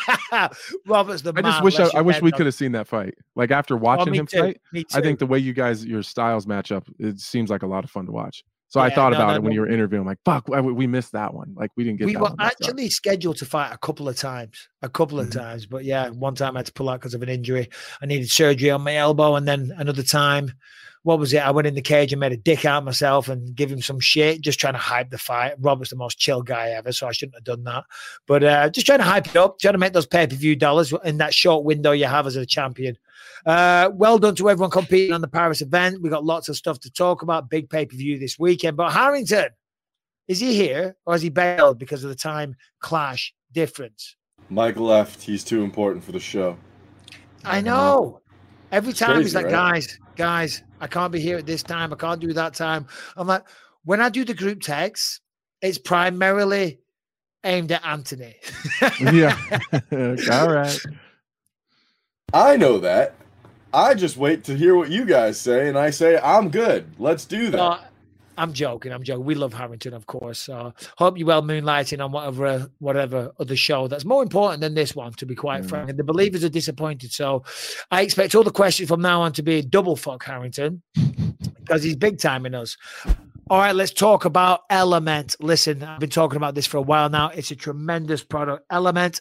Speaker 6: Robert's the man.
Speaker 7: I wish we could have seen that fight. Like after watching him fight,
Speaker 6: me too.
Speaker 7: I think the way your styles match up, it seems like a lot of fun to watch. So I thought about it when you were interviewing. I'm like, fuck, we missed that one. Like we didn't get.
Speaker 6: We were actually scheduled to fight a couple of times. But one time I had to pull out because of an injury. I needed surgery on my elbow, and then another time. What was it? I went in the cage and made a dick out of myself and give him some shit, just trying to hype the fight. Robert's the most chill guy ever, so I shouldn't have done that. But just trying to hype it up, trying to make those pay-per-view dollars in that short window you have as a champion. Well done to everyone competing on the Paris event. We got lots of stuff to talk about. Big pay-per-view this weekend. But Harrington, is he here or has he bailed because of the time clash difference?
Speaker 8: Mike left. He's too important for the show.
Speaker 6: I know. Every time
Speaker 8: crazy,
Speaker 6: he's like,
Speaker 8: right?
Speaker 6: guys, I can't be here at this time. I can't do that time. I'm like, when I do the group text, it's primarily aimed at Anthony.
Speaker 7: Yeah. All right.
Speaker 8: I know that. I just wait to hear what you guys say, and I say, I'm good. Let's do that.
Speaker 6: I'm joking. We love Harrington, of course. So hope you're well moonlighting on whatever other show that's more important than this one, to be quite frank. And the believers are disappointed. So I expect all the questions from now on to be double fuck Harrington because he's big time in us. All right, let's talk about Element. Listen, I've been talking about this for a while now. It's a tremendous product. Element.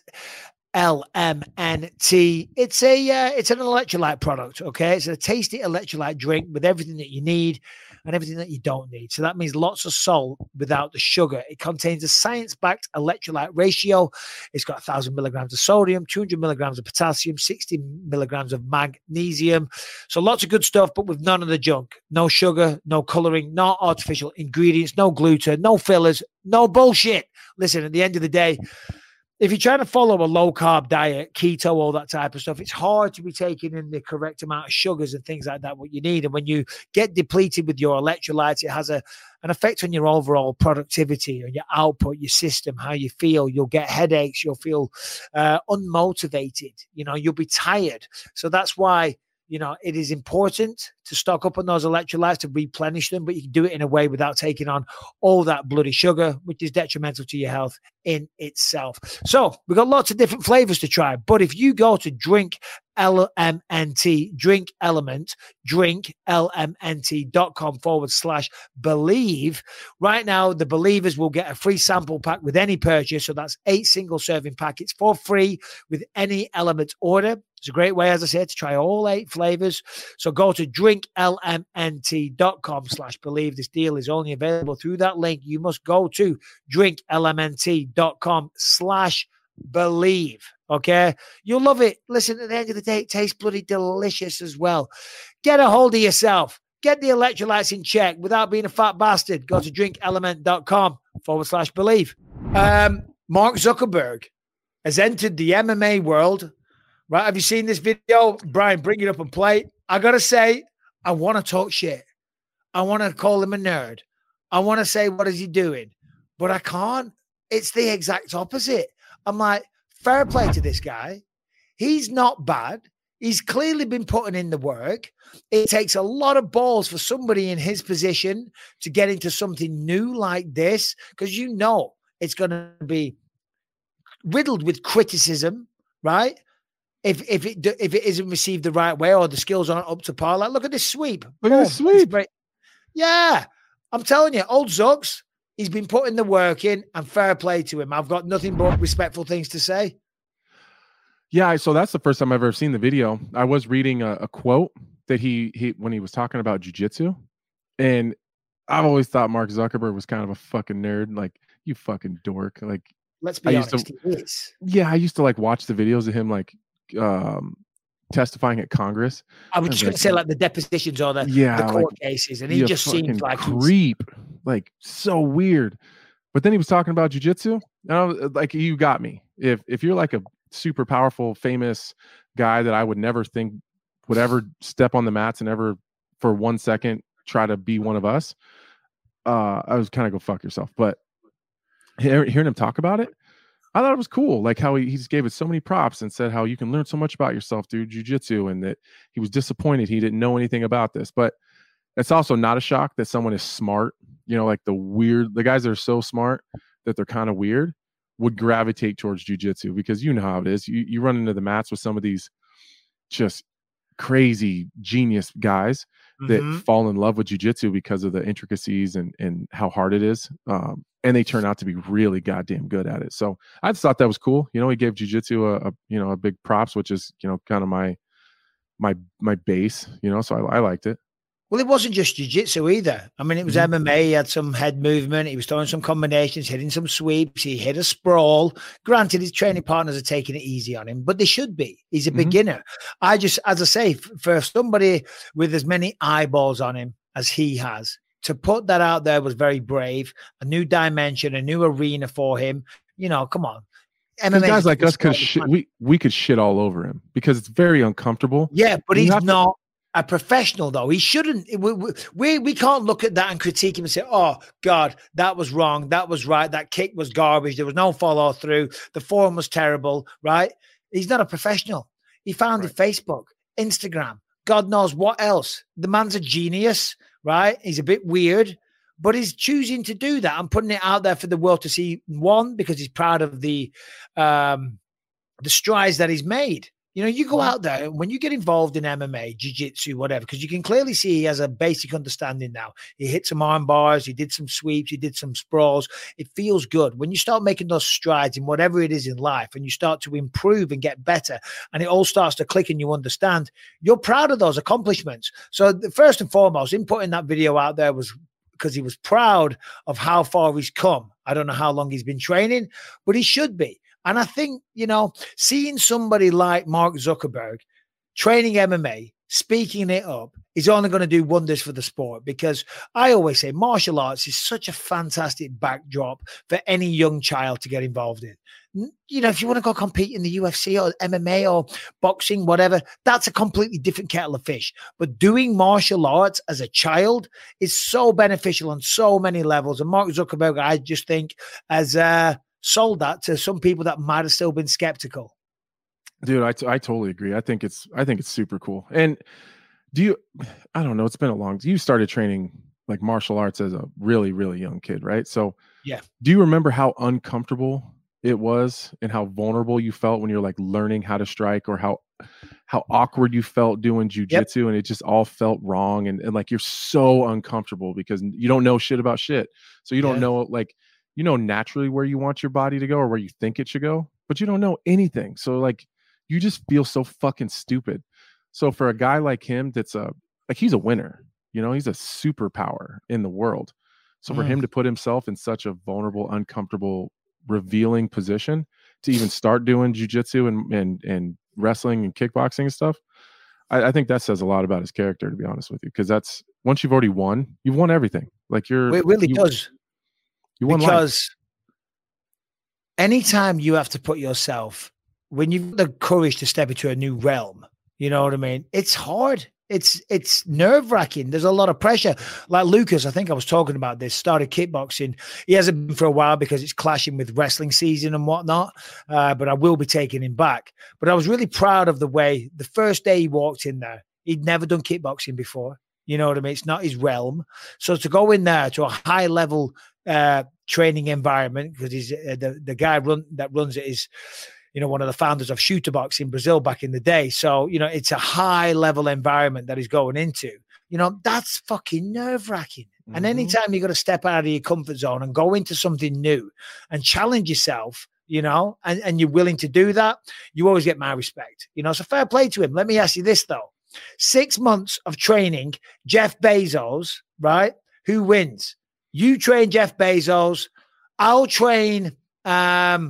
Speaker 6: LMNT. It's an electrolyte product. Okay, it's a tasty electrolyte drink with everything that you need and everything that you don't need. So that means lots of salt without the sugar. It contains a science-backed electrolyte ratio. It's got 1,000 milligrams of sodium, 200 milligrams of potassium, 60 milligrams of magnesium. So lots of good stuff, but with none of the junk. No sugar, no coloring, no artificial ingredients, no gluten, no fillers, no bullshit. Listen, at the end of the day, if you're trying to follow a low-carb diet, keto, all that type of stuff, it's hard to be taking in the correct amount of sugars and things like that, what you need. And when you get depleted with your electrolytes, it has an effect on your overall productivity and your output, your system, how you feel. You'll get headaches. You'll feel unmotivated. You'll be tired. So that's why, it is important to stock up on those electrolytes to replenish them, but you can do it in a way without taking on all that bloody sugar, which is detrimental to your health in itself. So we've got lots of different flavors to try, but if you go to Drink LMNT, Drink Element, drinklmnt.com/believe. Right now, the believers will get a free sample pack with any purchase. So that's 8 single serving packets for free with any Element order. It's a great way, as I said, to try all 8 flavors. So go to drinklmnt.com/believe. This deal is only available through that link. You must go to drinklmnt.com/believe. Okay. You'll love it. Listen, at the end of the day, it tastes bloody delicious as well. Get a hold of yourself. Get the electrolytes in check without being a fat bastard. Go to drinklmnt.com/believe. Mark Zuckerberg has entered the MMA world. Right? Have you seen this video? Brian, bring it up and play. I got to say, I want to talk shit. I want to call him a nerd. I want to say, what is he doing? But I can't. It's the exact opposite. I'm like, fair play to this guy. He's not bad. He's clearly been putting in the work. It takes a lot of balls for somebody in his position to get into something new like this, because it's going to be riddled with criticism, right? If it isn't received the right way or the skills aren't up to par. Like, look at this sweep.
Speaker 7: Look at this sweep.
Speaker 6: Yeah. I'm telling you, old Zucks, he's been putting the work in, and fair play to him. I've got nothing but respectful things to say.
Speaker 7: Yeah, so that's the first time I've ever seen the video. I was reading a quote that he when he was talking about jiu-jitsu, and I've always thought Mark Zuckerberg was kind of a fucking nerd. Like, you fucking dork. Like,
Speaker 6: let's be honest, he is.
Speaker 7: Yeah, I used to watch the videos of him testifying at Congress.
Speaker 6: I was just going to say the depositions or the court cases, and he just seemed like
Speaker 7: creep, so weird. But then he was talking about jiu-jitsu, and I was like, you got me. If you're like a super powerful, famous guy that I would never think would ever step on the mats and ever for 1 second try to be one of us, I was kind of go fuck yourself. But hearing him talk about it, I thought it was cool, like how he just gave it so many props and said how you can learn so much about yourself through jiu-jitsu, and that he was disappointed he didn't know anything about this. But it's also not a shock that someone is smart, like the guys that are so smart that they're kind of weird would gravitate towards jiu-jitsu, because you know how it is. You run into the mats with some of these just crazy genius guys that fall in love with jiu-jitsu because of the intricacies and how hard it is. And they turn out to be really goddamn good at it. So I just thought that was cool. He gave jiu-jitsu a big props, which is, kind of my base, so I liked it.
Speaker 6: Well, it wasn't just jiu-jitsu either. I mean, it was MMA. He had some head movement. He was throwing some combinations, hitting some sweeps. He hit a sprawl. Granted, his training partners are taking it easy on him, but they should be. He's a beginner. As I say, for somebody with as many eyeballs on him as he has, to put that out there was very brave. A new dimension, a new arena for him. Come on. MMA
Speaker 7: guys
Speaker 6: is a
Speaker 7: like us could
Speaker 6: different sport.
Speaker 7: we could shit all over him because it's very uncomfortable.
Speaker 6: Yeah, but
Speaker 7: You
Speaker 6: he's
Speaker 7: have to-
Speaker 6: not a professional, though. He shouldn't. We can't look at that and critique him and say, "Oh God, that was wrong. That was right. That kick was garbage. There was no follow through. The form was terrible." Right? He's not a professional. He founded Facebook, Instagram, God knows what else. The man's a genius, right? He's a bit weird, but he's choosing to do that and putting it out there for the world to see. One, because he's proud of the strides that he's made. You know, you go out there when you get involved in MMA, jiu-jitsu, whatever, because you can clearly see he has a basic understanding now. He hit some arm bars, he did some sweeps, he did some sprawls. It feels good. When you start making those strides in whatever it is in life and you start to improve and get better and it all starts to click and you understand, you're proud of those accomplishments. So first and foremost, in putting that video out there was because he was proud of how far he's come. I don't know how long he's been training, but he should be. And I think, you know, seeing somebody like Mark Zuckerberg training MMA, speaking it up, is only going to do wonders for the sport, because I always say martial arts is such a fantastic backdrop for any young child to get involved in. You know, if you want to go compete in the UFC or MMA or boxing, whatever, that's a completely different kettle of fish. But doing martial arts as a child is so beneficial on so many levels. And Mark Zuckerberg, I just think, has sold that to some people that might have still been skeptical.
Speaker 7: Dude, I totally agree. I think it's super cool. And I don't know, it's been a long, you started training like martial arts as a really, really young kid, right? So
Speaker 6: yeah.
Speaker 7: Do you remember how uncomfortable it was and how vulnerable you felt when you're like learning how to strike, or how awkward you felt doing jujitsu? And it just all felt wrong. And like, you're so uncomfortable because you don't know shit about shit. So you don't know, like, you know, naturally where you want your body to go or where you think it should go, but you don't know anything. So like, you just feel so fucking stupid. So for a guy like him, that's he's a winner, you know, he's a superpower in the world. So for him to put himself in such a vulnerable, uncomfortable, revealing position to even start doing jujitsu and wrestling and kickboxing and stuff, I think that says a lot about his character, to be honest with you. Because that's, once you've already won, you've won everything. Like it really
Speaker 6: does.
Speaker 7: You won
Speaker 6: because anytime you have to put yourself, when you've got the courage to step into a new realm, you know what I mean? It's hard. It's nerve-wracking. There's a lot of pressure. Like Lucas, I think I was talking about this, started kickboxing. He hasn't been for a while because it's clashing with wrestling season and whatnot, but I will be taking him back. But I was really proud of the way the first day he walked in there, he'd never done kickboxing before. You know what I mean? It's not his realm. So to go in there to a high-level training environment, because he's the guy that runs it is, you know, one of the founders of Shooter Box in Brazil back in the day. So, you know, it's a high level environment that he's going into. You know, that's fucking nerve-wracking. And anytime you got to step out of your comfort zone and go into something new and challenge yourself, you know, and you're willing to do that, you always get my respect. You know, so fair play to him. Let me ask you this though. 6 months of training, Jeff Bezos, right? Who wins? You train Jeff Bezos. I'll train Elon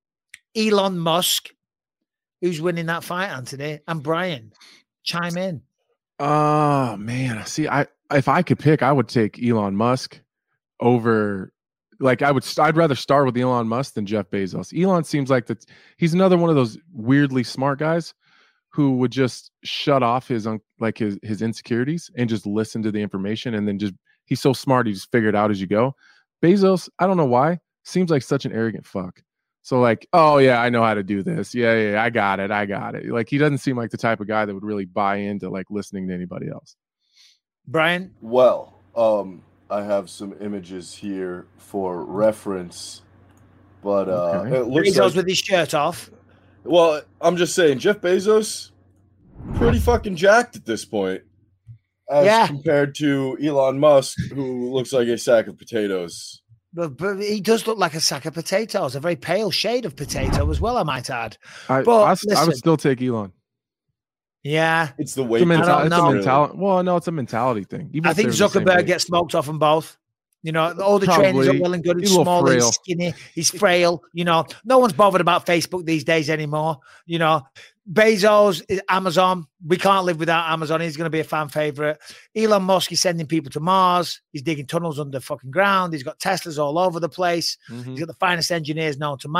Speaker 6: Musk. Who's winning that fight, Anthony? And Brian, chime in.
Speaker 7: Oh man, see, if I could pick, I would take Elon Musk over. Like I'd rather start with Elon Musk than Jeff Bezos. Elon seems like he's another one of those weirdly smart guys who would just shut off his insecurities and just listen to the information, and then he's so smart, he just figure it out as you go. Bezos, I don't know why, seems like such an arrogant fuck. So like, oh yeah, I know how to do this. Yeah, I got it. Like, he doesn't seem like the type of guy that would really buy into like listening to anybody else.
Speaker 6: Brian?
Speaker 8: Well, I have some images here for reference, but it looks
Speaker 6: Bezos
Speaker 8: like,
Speaker 6: with his shirt off.
Speaker 8: Well, I'm just saying, Jeff Bezos, pretty fucking jacked at this point, as compared to Elon Musk, who looks like a sack of potatoes.
Speaker 6: But he does look like a sack of potatoes, a very pale shade of potato as well, I might add.
Speaker 7: I would still take Elon.
Speaker 6: Yeah.
Speaker 8: It's the way.
Speaker 7: It's a mentality. Well, no, it's a mentality thing.
Speaker 6: I think Zuckerberg gets smoked off them both. You know, all the trainings are well and good. He's small, he's skinny, he's frail. You know, no one's bothered about Facebook these days anymore. You know, Bezos, Amazon. We can't live without Amazon. He's going to be a fan favorite. Elon Musk is sending people to Mars. He's digging tunnels under fucking ground. He's got Teslas all over the place. He's got the finest engineers known to man.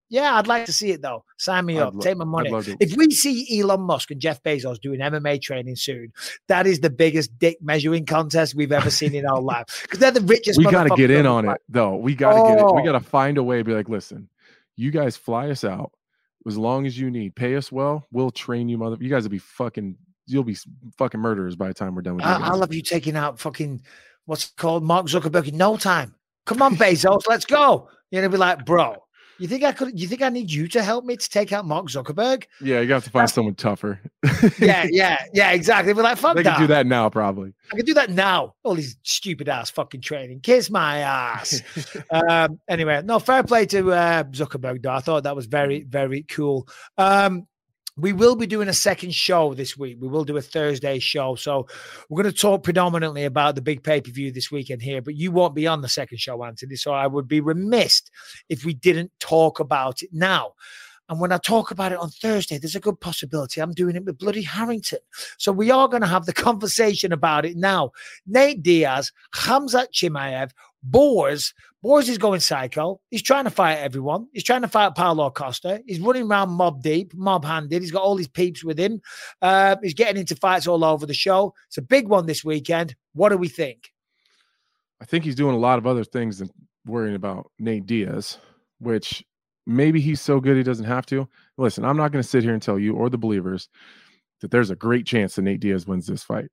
Speaker 6: Yeah, I'd like to see it though. Sign me up. Take my money. If we see Elon Musk and Jeff Bezos doing MMA training soon, that is the biggest dick measuring contest we've ever seen in our life. Because they're the richest.
Speaker 7: We got to get in on it though. We got to get it. We got to find a way to be like, listen, you guys fly us out as long as you need. Pay us well. We'll train you, mother. You guys will be fucking. You'll be fucking murderers by the time we're done with you.
Speaker 6: I love you taking out fucking what's it called, Mark Zuckerberg in no time. Come on, Bezos, let's go. You're gonna be like, bro. You think I could? You think I need you to help me to take out Mark Zuckerberg?
Speaker 7: Yeah, you have to find someone tougher.
Speaker 6: yeah, exactly. We're like, fuck
Speaker 7: they
Speaker 6: that.
Speaker 7: Can do that now, probably.
Speaker 6: I can do that now. All these stupid ass fucking training. Kiss my ass. Anyway, no, fair play to Zuckerberg, though. I thought that was very, very cool. We will be doing a second show this week. We will do a Thursday show. So we're going to talk predominantly about the big pay-per-view this weekend here, but you won't be on the second show, Anthony. So I would be remiss if we didn't talk about it now. And when I talk about it on Thursday, there's a good possibility I'm doing it with bloody Harrington. So we are going to have the conversation about it now. Nate Diaz, Khamzat Chimaev, Boers is going psycho. He's trying to fight everyone. He's trying to fight Paulo Costa. He's running around mob deep, mob-handed. He's got all his peeps with him. He's getting into fights all over the show. It's a big one this weekend. What do we think?
Speaker 7: I think he's doing a lot of other things than worrying about Nate Diaz, which maybe he's so good he doesn't have to. Listen, I'm not going to sit here and tell you or the believers that there's a great chance that Nate Diaz wins this fight.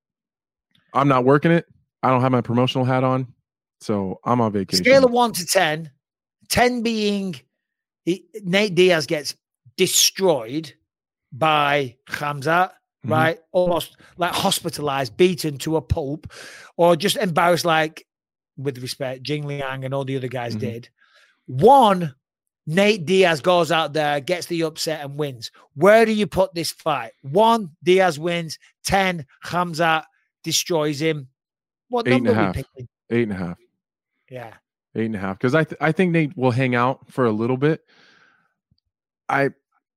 Speaker 7: I'm not working it. I don't have my promotional hat on. So I'm on vacation.
Speaker 6: Scale of 1 to 10, 10 being Nate Diaz gets destroyed by Khamzat, right? Almost like hospitalized, beaten to a pulp, or just embarrassed, like, with respect, Jing Liang and all the other guys did. 1, Nate Diaz goes out there, gets the upset and wins. Where do you put this fight? 1, Diaz wins. 10, Khamzat destroys him. What number are we picking?
Speaker 7: 8.5.
Speaker 6: Yeah.
Speaker 7: 8.5. Because I think Nate will hang out for a little bit. I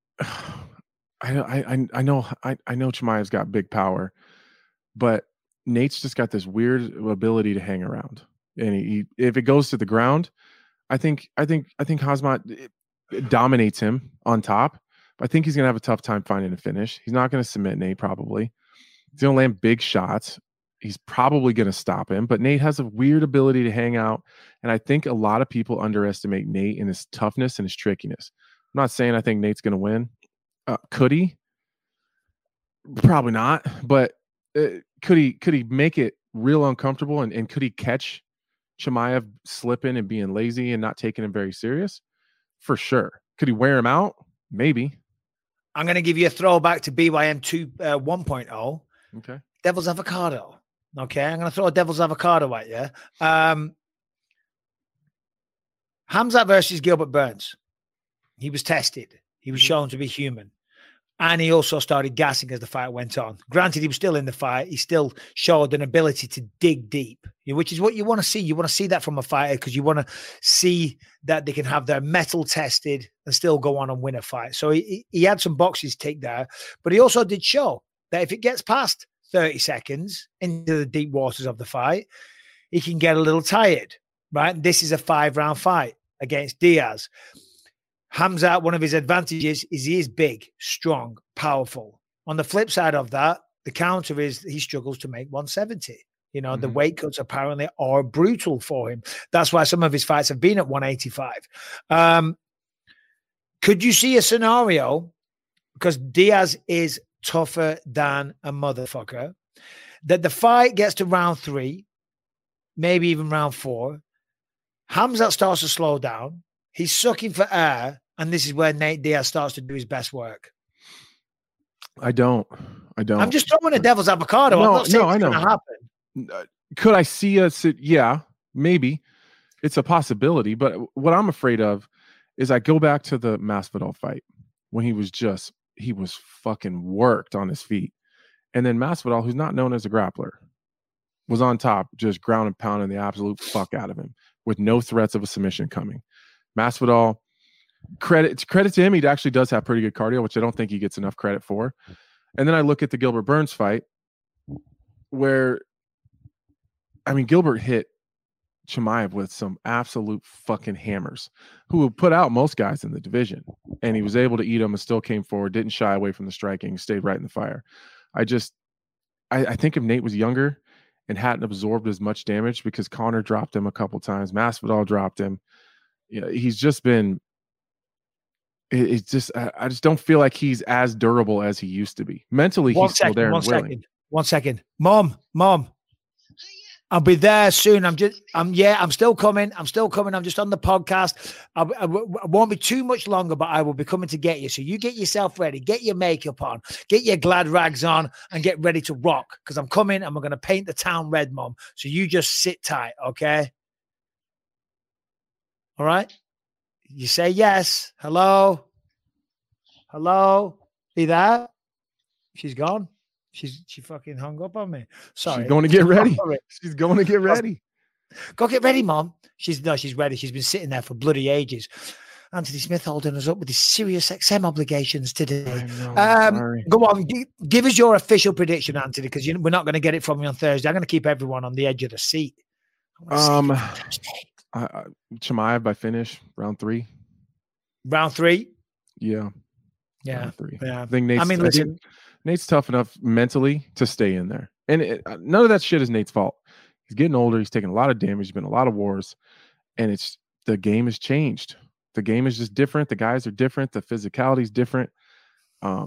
Speaker 7: know Chimaev's got big power, but Nate's just got this weird ability to hang around. And he if it goes to the ground, I think Khamzat dominates him on top. But I think he's gonna have a tough time finding a finish. He's not gonna submit Nate probably. He's gonna land big shots. He's probably going to stop him, but Nate has a weird ability to hang out. And I think a lot of people underestimate Nate in his toughness and his trickiness. I'm not saying I think Nate's going to win. Could he? Probably not. But could he make it real uncomfortable? And could he catch Chimaev slipping and being lazy and not taking him very serious? For sure. Could he wear him out? Maybe.
Speaker 6: I'm going to give you a throwback to BYM 1.0.
Speaker 7: Okay.
Speaker 6: Devil's avocado. Okay, I'm going to throw a devil's avocado at you. Khamzat versus Gilbert Burns. He was tested. He was shown to be human. And he also started gassing as the fight went on. Granted, he was still in the fight. He still showed an ability to dig deep, which is what you want to see. You want to see that from a fighter because you want to see that they can have their mettle tested and still go on and win a fight. So he had some boxes ticked there. But he also did show that if it gets past 30 seconds into the deep waters of the fight, he can get a little tired, right? This is a 5-round fight against Diaz. Khamzat, one of his advantages is he is big, strong, powerful. On the flip side of that, the counter is he struggles to make 170. You know, the weight cuts apparently are brutal for him. That's why some of his fights have been at 185. Could you see a scenario, because Diaz is tougher than a motherfucker, that the fight gets to round 3, maybe even round 4, Khamzat starts to slow down, he's sucking for air, and this is where Nate Diaz starts to do his best work?
Speaker 7: I don't.
Speaker 6: I'm just throwing a devil's avocado. I'm not saying it's going to happen.
Speaker 7: Could I see us? Yeah, maybe. It's a possibility, but what I'm afraid of is I go back to the Masvidal fight when he was fucking worked on his feet. And then Masvidal, who's not known as a grappler, was on top, just ground and pounding the absolute fuck out of him with no threats of a submission coming. Masvidal, credit to him, he actually does have pretty good cardio, which I don't think he gets enough credit for. And then I look at the Gilbert Burns fight where, I mean, Gilbert hit Chimaev with some absolute fucking hammers, who would put out most guys in the division, and he was able to eat them and still came forward, didn't shy away from the striking, stayed right in the fire. I think if Nate was younger and hadn't absorbed as much damage, because Connor dropped him a couple times, Masvidal dropped him. Yeah, he's just been. It's just I just don't feel like he's as durable as he used to be. Mentally, he's still there and willing.
Speaker 6: 1 second, Mom. I'll be there soon. I'm still coming. I'm just on the podcast. I won't be too much longer, but I will be coming to get you. So you get yourself ready, get your makeup on, get your glad rags on, and get ready to rock. Because I'm coming and we're going to paint the town red, Mom. So you just sit tight, okay? All right? You say yes. Hello? Are you there? She's gone. She fucking hung up on me. Sorry.
Speaker 7: She's going to get ready. She's going to get ready.
Speaker 6: Go get ready, Mom. She's ready. She's been sitting there for bloody ages. Anthony Smith holding us up with his Sirius XM obligations today. Go on, give us your official prediction, Anthony, because we're not going to get it from you on Thursday. I'm going to keep everyone on the edge of the seat.
Speaker 7: Chimaev by finish round 3.
Speaker 6: Round 3.
Speaker 7: Yeah.
Speaker 6: Round
Speaker 7: 3.
Speaker 6: Yeah.
Speaker 7: I think Nate's tough enough mentally to stay in there. And none of that shit is Nate's fault. He's getting older. He's taking a lot of damage. He's been in a lot of wars. And the game has changed. The game is just different. The guys are different. The physicality is different. I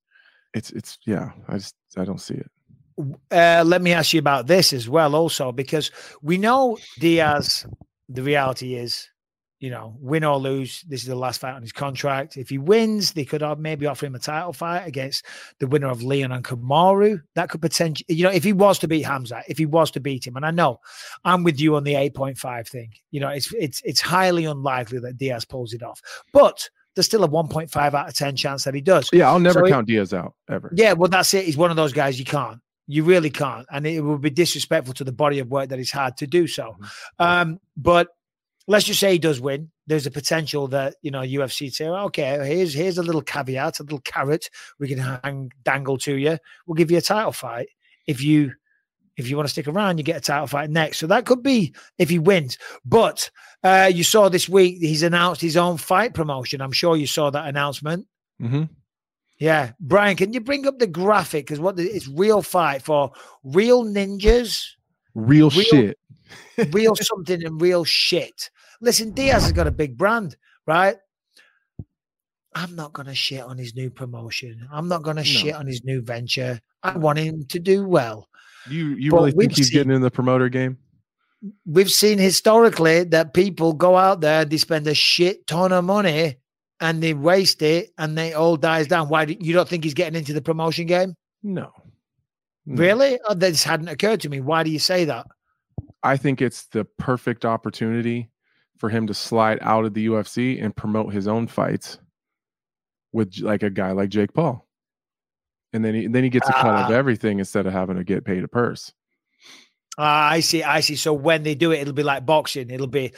Speaker 7: don't see it.
Speaker 6: Let me ask you about this as well also, because we know Diaz, the reality is, win or lose, this is the last fight on his contract. If he wins, they could maybe offer him a title fight against the winner of Leon and Kamaru. That could potentially, if he was to beat Hamza, if he was to beat him, and I know I'm with you on the 8.5 thing. It's highly unlikely that Diaz pulls it off, but there's still a 1.5 out of 10 chance that he does.
Speaker 7: Yeah, I'll never count Diaz out ever.
Speaker 6: Yeah, well, that's it. He's one of those guys you can't. You really can't, and it would be disrespectful to the body of work that he's had to do so. But let's just say he does win. There's a potential that, UFC say, okay, here's a little caveat, a little carrot we can dangle to you. We'll give you a title fight. If you want to stick around, you get a title fight next. So that could be if he wins. But you saw this week, he's announced his own fight promotion. I'm sure you saw that announcement.
Speaker 7: Mm-hmm.
Speaker 6: Yeah. Brian, can you bring up the graphic? Because it's Real Fight for real ninjas.
Speaker 7: Real shit.
Speaker 6: Real something and real shit. Listen, Diaz has got a big brand, right? I'm not going to shit on his new promotion. I'm not going to shit on his new venture. I want him to do well.
Speaker 7: You really think he's getting in the promoter game?
Speaker 6: We've seen historically that people go out there, they spend a shit ton of money and they waste it and it all dies down. Why you don't think he's getting into the promotion game?
Speaker 7: No.
Speaker 6: Really? Oh, this hadn't occurred to me. Why do you say that?
Speaker 7: I think it's the perfect opportunity for him to slide out of the UFC and promote his own fights with like a guy like Jake Paul. And then he gets a cut of everything instead of having to get paid a purse.
Speaker 6: I see. So when they do it, it'll be like boxing. It'll be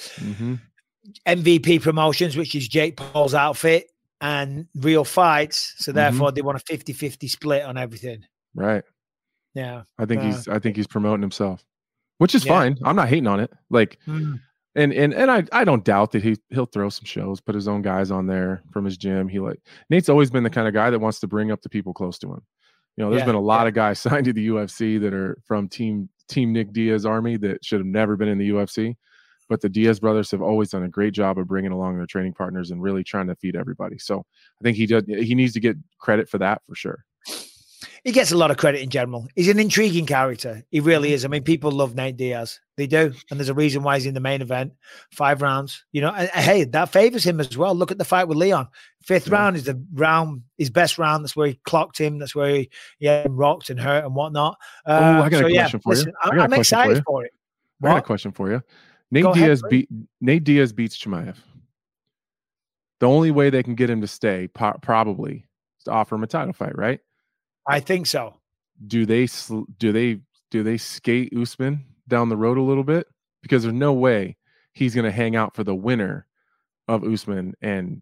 Speaker 6: MVP Promotions, which is Jake Paul's outfit, and Real Fights. So therefore they want a 50-50 split on everything.
Speaker 7: Right.
Speaker 6: Yeah.
Speaker 7: I think he's promoting himself, which is fine. I'm not hating on it. Like, and I don't doubt that he'll throw some shows, put his own guys on there from his gym. Nate's always been the kind of guy that wants to bring up the people close to him. There's been a lot of guys signed to the UFC that are from Team Nick Diaz Army that should have never been in the UFC. But the Diaz brothers have always done a great job of bringing along their training partners and really trying to feed everybody. So I think he needs to get credit for that for sure.
Speaker 6: He gets a lot of credit in general. He's an intriguing character. He really is. I mean, people love Nate Diaz. They do. And there's a reason why he's in the main event. 5 rounds. And hey, that favors him as well. Look at the fight with Leon. 5th round is the round, his best round. That's where he clocked him. That's where he rocked and hurt and whatnot.
Speaker 7: I got a question for you.
Speaker 6: I'm excited for it.
Speaker 7: I got a question for you. Nate Diaz beats Chimaev. The only way they can get him to stay probably is to offer him a title fight, right?
Speaker 6: I think so.
Speaker 7: Do they skate Usman down the road a little bit? Because there's no way he's going to hang out for the winner of Usman and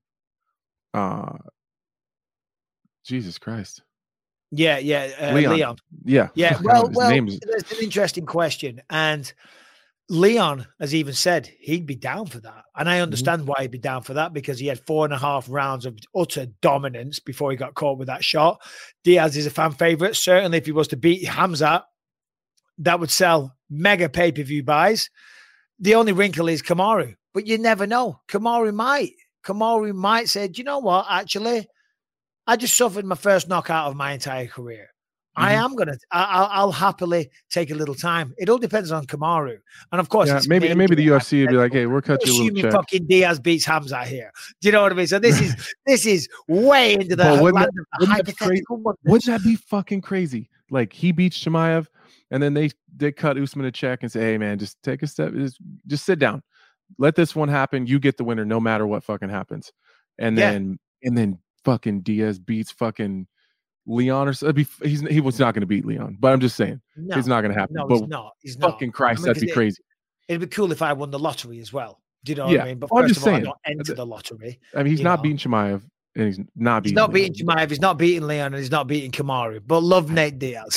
Speaker 7: Jesus Christ.
Speaker 6: Yeah,
Speaker 7: Leon. Yeah.
Speaker 6: Well, that's an interesting question. And Leon has even said he'd be down for that. And I understand why he'd be down for that, because he had 4.5 rounds of utter dominance before he got caught with that shot. Diaz is a fan favorite. Certainly, if he was to beat Hamza, that would sell mega pay-per-view buys. The only wrinkle is Kamaru, but you never know. Kamaru might say, do you know what? Actually, I just suffered my first knockout of my entire career. I'll happily take a little time. It all depends on Kamaru. And of course,
Speaker 7: maybe the UFC would be like, hey, we'll cut you a little check.
Speaker 6: Fucking Diaz beats Hamza here. Do you know what I mean? So this is way into the land of the hypothetical.
Speaker 7: Wouldn't that be fucking crazy? Like, he beats Chimaev, and then they cut Usman a check and say, hey man, just take a step, just sit down. Let this one happen. You get the winner no matter what fucking happens. And then fucking Diaz beats fucking Leon, or he was not going to beat Leon, but I'm just saying it's not going to happen.
Speaker 6: No,
Speaker 7: but
Speaker 6: he's not.
Speaker 7: Fucking Christ, that'd be crazy.
Speaker 6: It'd be cool if I won the lottery as well. Do you know what I mean? But
Speaker 7: I'm just saying,
Speaker 6: I don't enter the lottery.
Speaker 7: I mean, he's not beating Chimaev, and he's not beating
Speaker 6: Chimaev. He's not beating Leon, and he's not beating Kamaru. But love Nate Diaz.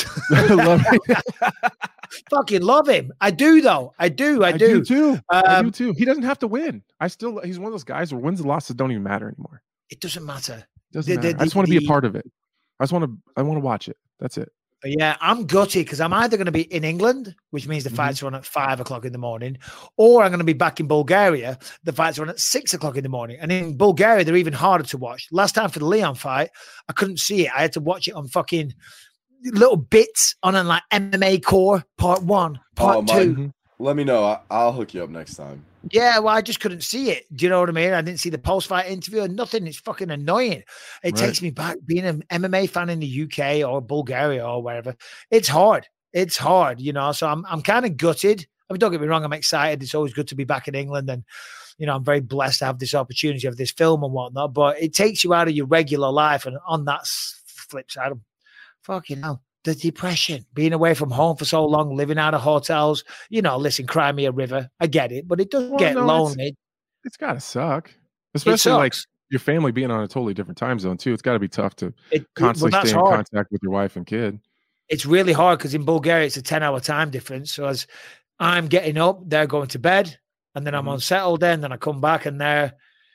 Speaker 6: Fucking love him. I do though. I do
Speaker 7: too. I do too. He doesn't have to win. He's one of those guys where wins and losses don't even matter anymore.
Speaker 6: It doesn't matter.
Speaker 7: I just want to be a part of it. I want to watch it. That's it.
Speaker 6: But yeah, I'm gutted because I'm either going to be in England, which means the fights are on at 5 o'clock in the morning, or I'm going to be back in Bulgaria. The fights are on at 6 o'clock in the morning. And in Bulgaria, they're even harder to watch. Last time for the Leon fight, I couldn't see it. I had to watch it on fucking little bits on like MMA Core Part 1, Part 2.
Speaker 8: Let me know. I'll hook you up next time.
Speaker 6: Yeah, well, I just couldn't see it. Do you know what I mean? I didn't see the post-fight interview or nothing. It's fucking annoying. It takes me back being an MMA fan in the UK or Bulgaria or wherever. It's hard. It's hard, you know. So I'm kind of gutted. I mean, don't get me wrong. I'm excited. It's always good to be back in England, and you know, I'm very blessed to have this opportunity of this film and whatnot. But it takes you out of your regular life, and on that flip side, fucking hell. The depression, being away from home for so long, living out of hotels, you know, listen, cry me a river. I get it, but it does get lonely.
Speaker 7: It's got to suck, especially like your family being on a totally different time zone too. It's got to be tough to constantly stay in contact with your wife and kid.
Speaker 6: It's really hard because in Bulgaria, it's a 10-hour time difference. So as I'm getting up, they're going to bed, and then I'm on set all day, and then I come back and they're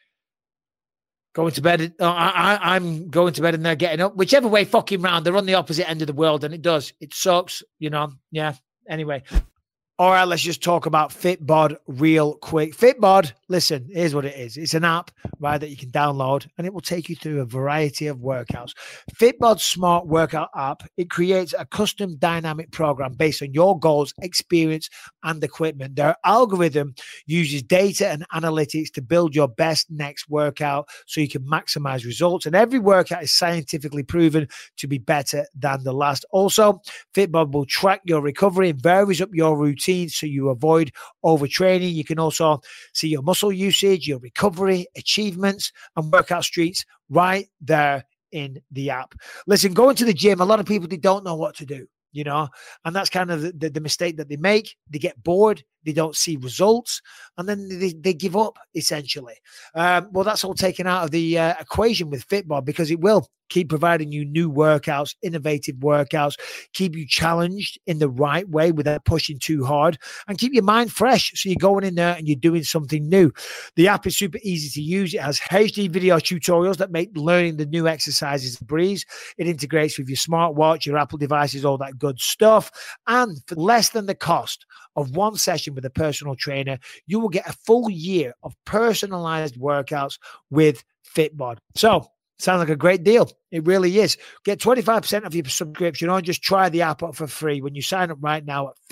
Speaker 6: going to bed. I'm going to bed and they're getting up. Whichever way fucking round, they're on the opposite end of the world, and it sucks, you know. Yeah. Anyway. All right, let's just talk about Fitbod real quick. Fitbod, listen, here's what it is. It's an app, right, that you can download, and it will take you through a variety of workouts. Fitbod's smart workout app, it creates a custom dynamic program based on your goals, experience, and equipment. Their algorithm uses data and analytics to build your best next workout so you can maximize results. And every workout is scientifically proven to be better than the last. Also, Fitbod will track your recovery and varies up your routine so you avoid overtraining. You can also see your muscle usage, your recovery, achievements, and workout streaks right there in the app. Listen, going to the gym, a lot of people, they don't know what to do, you know, and that's kind of the mistake that they make. They get bored, they don't see results, and then they give up, essentially. Well, that's all taken out of the equation with Fitbod, because it will keep providing you new workouts, innovative workouts, keep you challenged in the right way without pushing too hard, and keep your mind fresh so you're going in there and you're doing something new. The app is super easy to use. It has HD video tutorials that make learning the new exercises a breeze. It integrates with your smartwatch, your Apple devices, all that good stuff. And for less than the cost of one session with a personal trainer, you will get a full year of personalized workouts with Fitbod. So, sounds like a great deal. It really is. Get 25% of your subscription, or just try the app out for free when you sign up right now at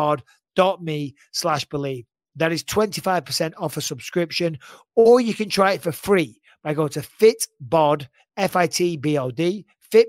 Speaker 6: fitbod.me/believe. That is 25% off a subscription, or you can try it for free by going to Fitbod, Fitbod,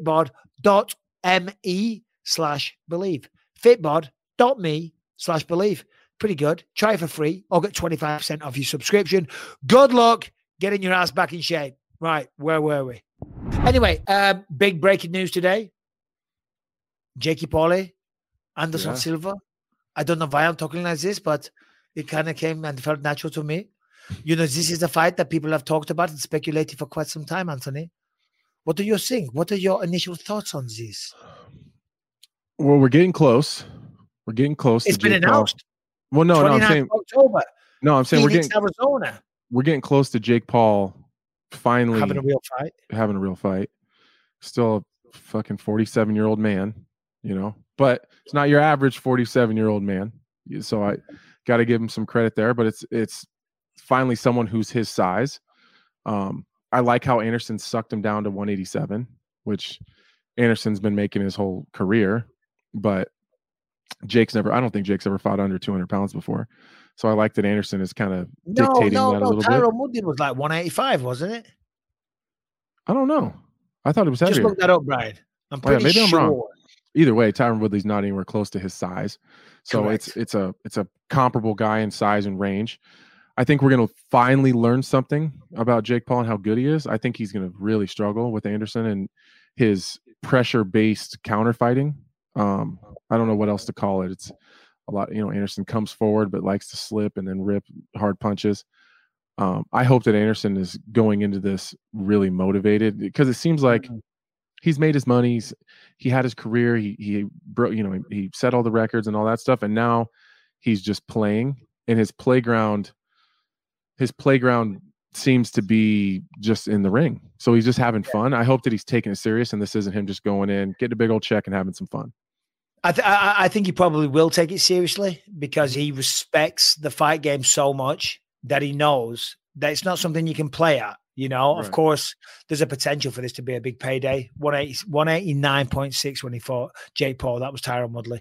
Speaker 6: fitbod.me/believe. Fitbod.me/believe. Pretty good. Try it for free, or get 25% off your subscription. Good luck getting your ass back in shape. Right, where were we? Anyway, big breaking news today. Jakey Pauley, Anderson Silva. I don't know why I'm talking like this, but it kind of came and felt natural to me. You know, this is a fight that people have talked about and speculated for quite some time, Anthony. What do you think? What are your initial thoughts on this?
Speaker 7: Well, we're getting close. We're getting close.
Speaker 6: It's been announced.
Speaker 7: Well, no, I'm
Speaker 6: 29th
Speaker 7: saying
Speaker 6: of October.
Speaker 7: no, I'm saying
Speaker 6: Phoenix, Arizona.
Speaker 7: we're getting close to Jake Paul finally
Speaker 6: Having a real fight.
Speaker 7: Still a fucking 47-year-old man, but it's not your average 47-year-old man. So I got to give him some credit there, but it's finally someone who's his size. I like how Anderson sucked him down to 187, which Anderson's been making his whole career, but I don't think Jake's ever fought under 200 pounds before. So I like that Anderson is kind of dictating that a little bit.
Speaker 6: Tyron Woodley was like 185, wasn't it?
Speaker 7: I don't know. I thought it was heavier.
Speaker 6: Just look that up, Brian. I'm pretty
Speaker 7: maybe
Speaker 6: sure.
Speaker 7: I'm wrong. Either way, Tyron Woodley's not anywhere close to his size. So
Speaker 6: Correct.
Speaker 7: it's a comparable guy in size and range. I think we're going to finally learn something about Jake Paul and how good he is. I think he's going to really struggle with Anderson and his pressure-based counterfighting. I don't know what else to call it. It's a lot, Anderson comes forward but likes to slip and then rip hard punches. I hope that Anderson is going into this really motivated, because it seems like he's made his money. He had his career. He broke, he set all the records and all that stuff. And now he's just playing, and his playground seems to be just in the ring. So he's just having fun. I hope that he's taking it serious, and this isn't him just going in, getting a big old check and having some fun.
Speaker 6: I think he probably will take it seriously, because he respects the fight game so much that he knows that it's not something you can play at. Right. Of course, there's a potential for this to be a big payday. 189.6 when he fought Jake Paul. That was Tyron Woodley.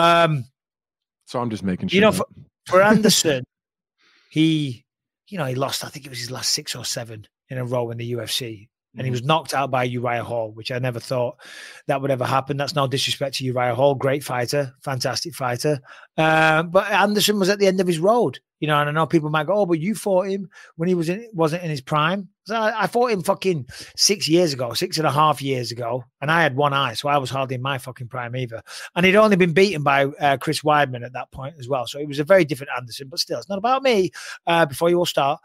Speaker 7: So I'm just making sure.
Speaker 6: For Anderson, he lost, I think it was his last 6 or 7 in a row in the UFC. And he was knocked out by Uriah Hall, which I never thought that would ever happen. That's no disrespect to Uriah Hall. Great fighter, fantastic fighter. But Anderson was at the end of his road. And I know people might go, oh, but you fought him when he wasn't in his prime. So I fought him fucking 6.5 years ago, and I had one eye, so I was hardly in my fucking prime either. And he'd only been beaten by Chris Weidman at that point as well. So it was a very different Anderson, but still, it's not about me before you all start.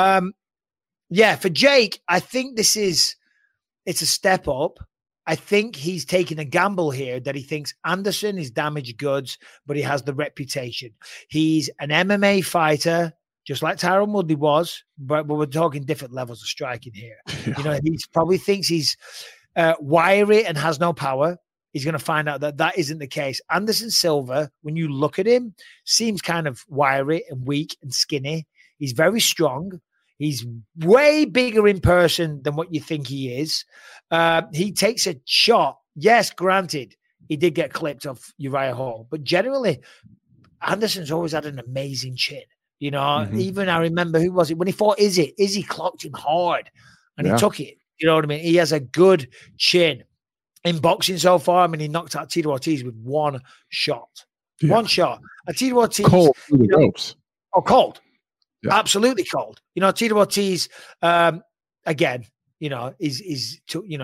Speaker 6: For Jake, I think it's a step up. I think he's taking a gamble here that he thinks Anderson is damaged goods, but he has the reputation. He's an MMA fighter, just like Tyron Woodley was, but we're talking different levels of striking here. Yeah. He probably thinks he's wiry and has no power. He's going to find out that isn't the case. Anderson Silva, when you look at him, seems kind of wiry and weak and skinny. He's very strong. He's way bigger in person than what you think he is. He takes a shot. Yes, granted, he did get clipped off Uriah Hall, but generally, Anderson's always had an amazing chin. Even I remember, who was it? When he fought Izzy? Izzy clocked him hard, and he took it. You know what I mean? He has a good chin. In boxing so far, he knocked out Tito Ortiz with one shot. Yeah. One shot. And Tito Ortiz.
Speaker 7: Cold through the ropes.
Speaker 6: Oh, cold. Yeah. Absolutely cold. Tito Ortiz, again, he's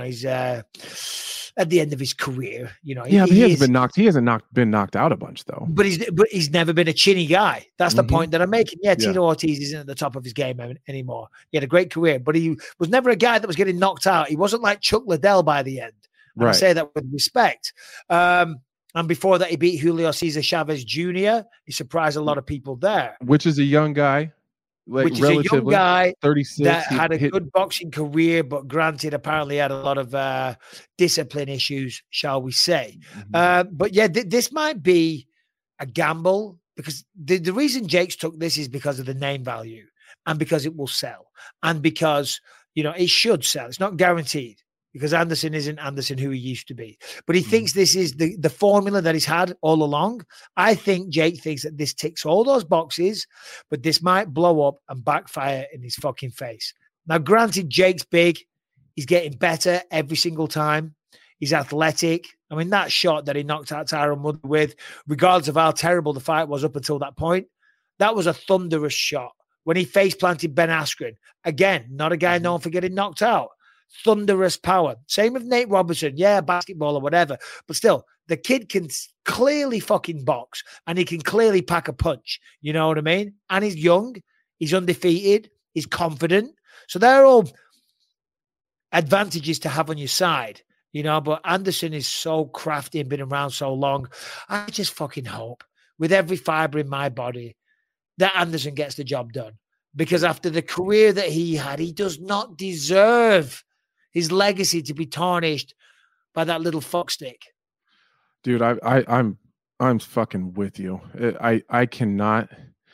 Speaker 6: at the end of his career. But he hasn't been knocked out a bunch though. But he's never been a chinny guy. That's the point that I'm making. Yeah, Tito Ortiz isn't at the top of his game anymore. He had a great career, but he was never a guy that was getting knocked out. He wasn't like Chuck Liddell by the end. And I say that with respect. And before that, he beat Julio Cesar Chavez Jr. He surprised a lot of people there.
Speaker 7: Which is a young guy.
Speaker 6: Which is a young guy
Speaker 7: 36,
Speaker 6: that had a good boxing career, but granted, apparently had a lot of discipline issues, shall we say. But yeah, this might be a gamble, because the reason Jake's took this is because of the name value, and because it will sell, and because, it should sell. It's not guaranteed, because Anderson isn't Anderson who he used to be. But he thinks this is the formula that he's had all along. I think Jake thinks that this ticks all those boxes, but this might blow up and backfire in his fucking face. Now, granted, Jake's big. He's getting better every single time. He's athletic. That shot that he knocked out Tyron Woodley with, regardless of how terrible the fight was up until that point, that was a thunderous shot. When he face-planted Ben Askren, again, not a guy known for getting knocked out. Thunderous power. Same with Nate Robinson. Yeah, basketball or whatever. But still, the kid can clearly fucking box, and he can clearly pack a punch. You know what I mean? And he's young. He's undefeated. He's confident. So they're all advantages to have on your side. But Anderson is so crafty and been around so long. I just fucking hope with every fiber in my body that Anderson gets the job done. Because after the career that he had, he does not deserve his legacy to be tarnished by that little fuckstick.
Speaker 7: Dude, I'm fucking with you. I cannot.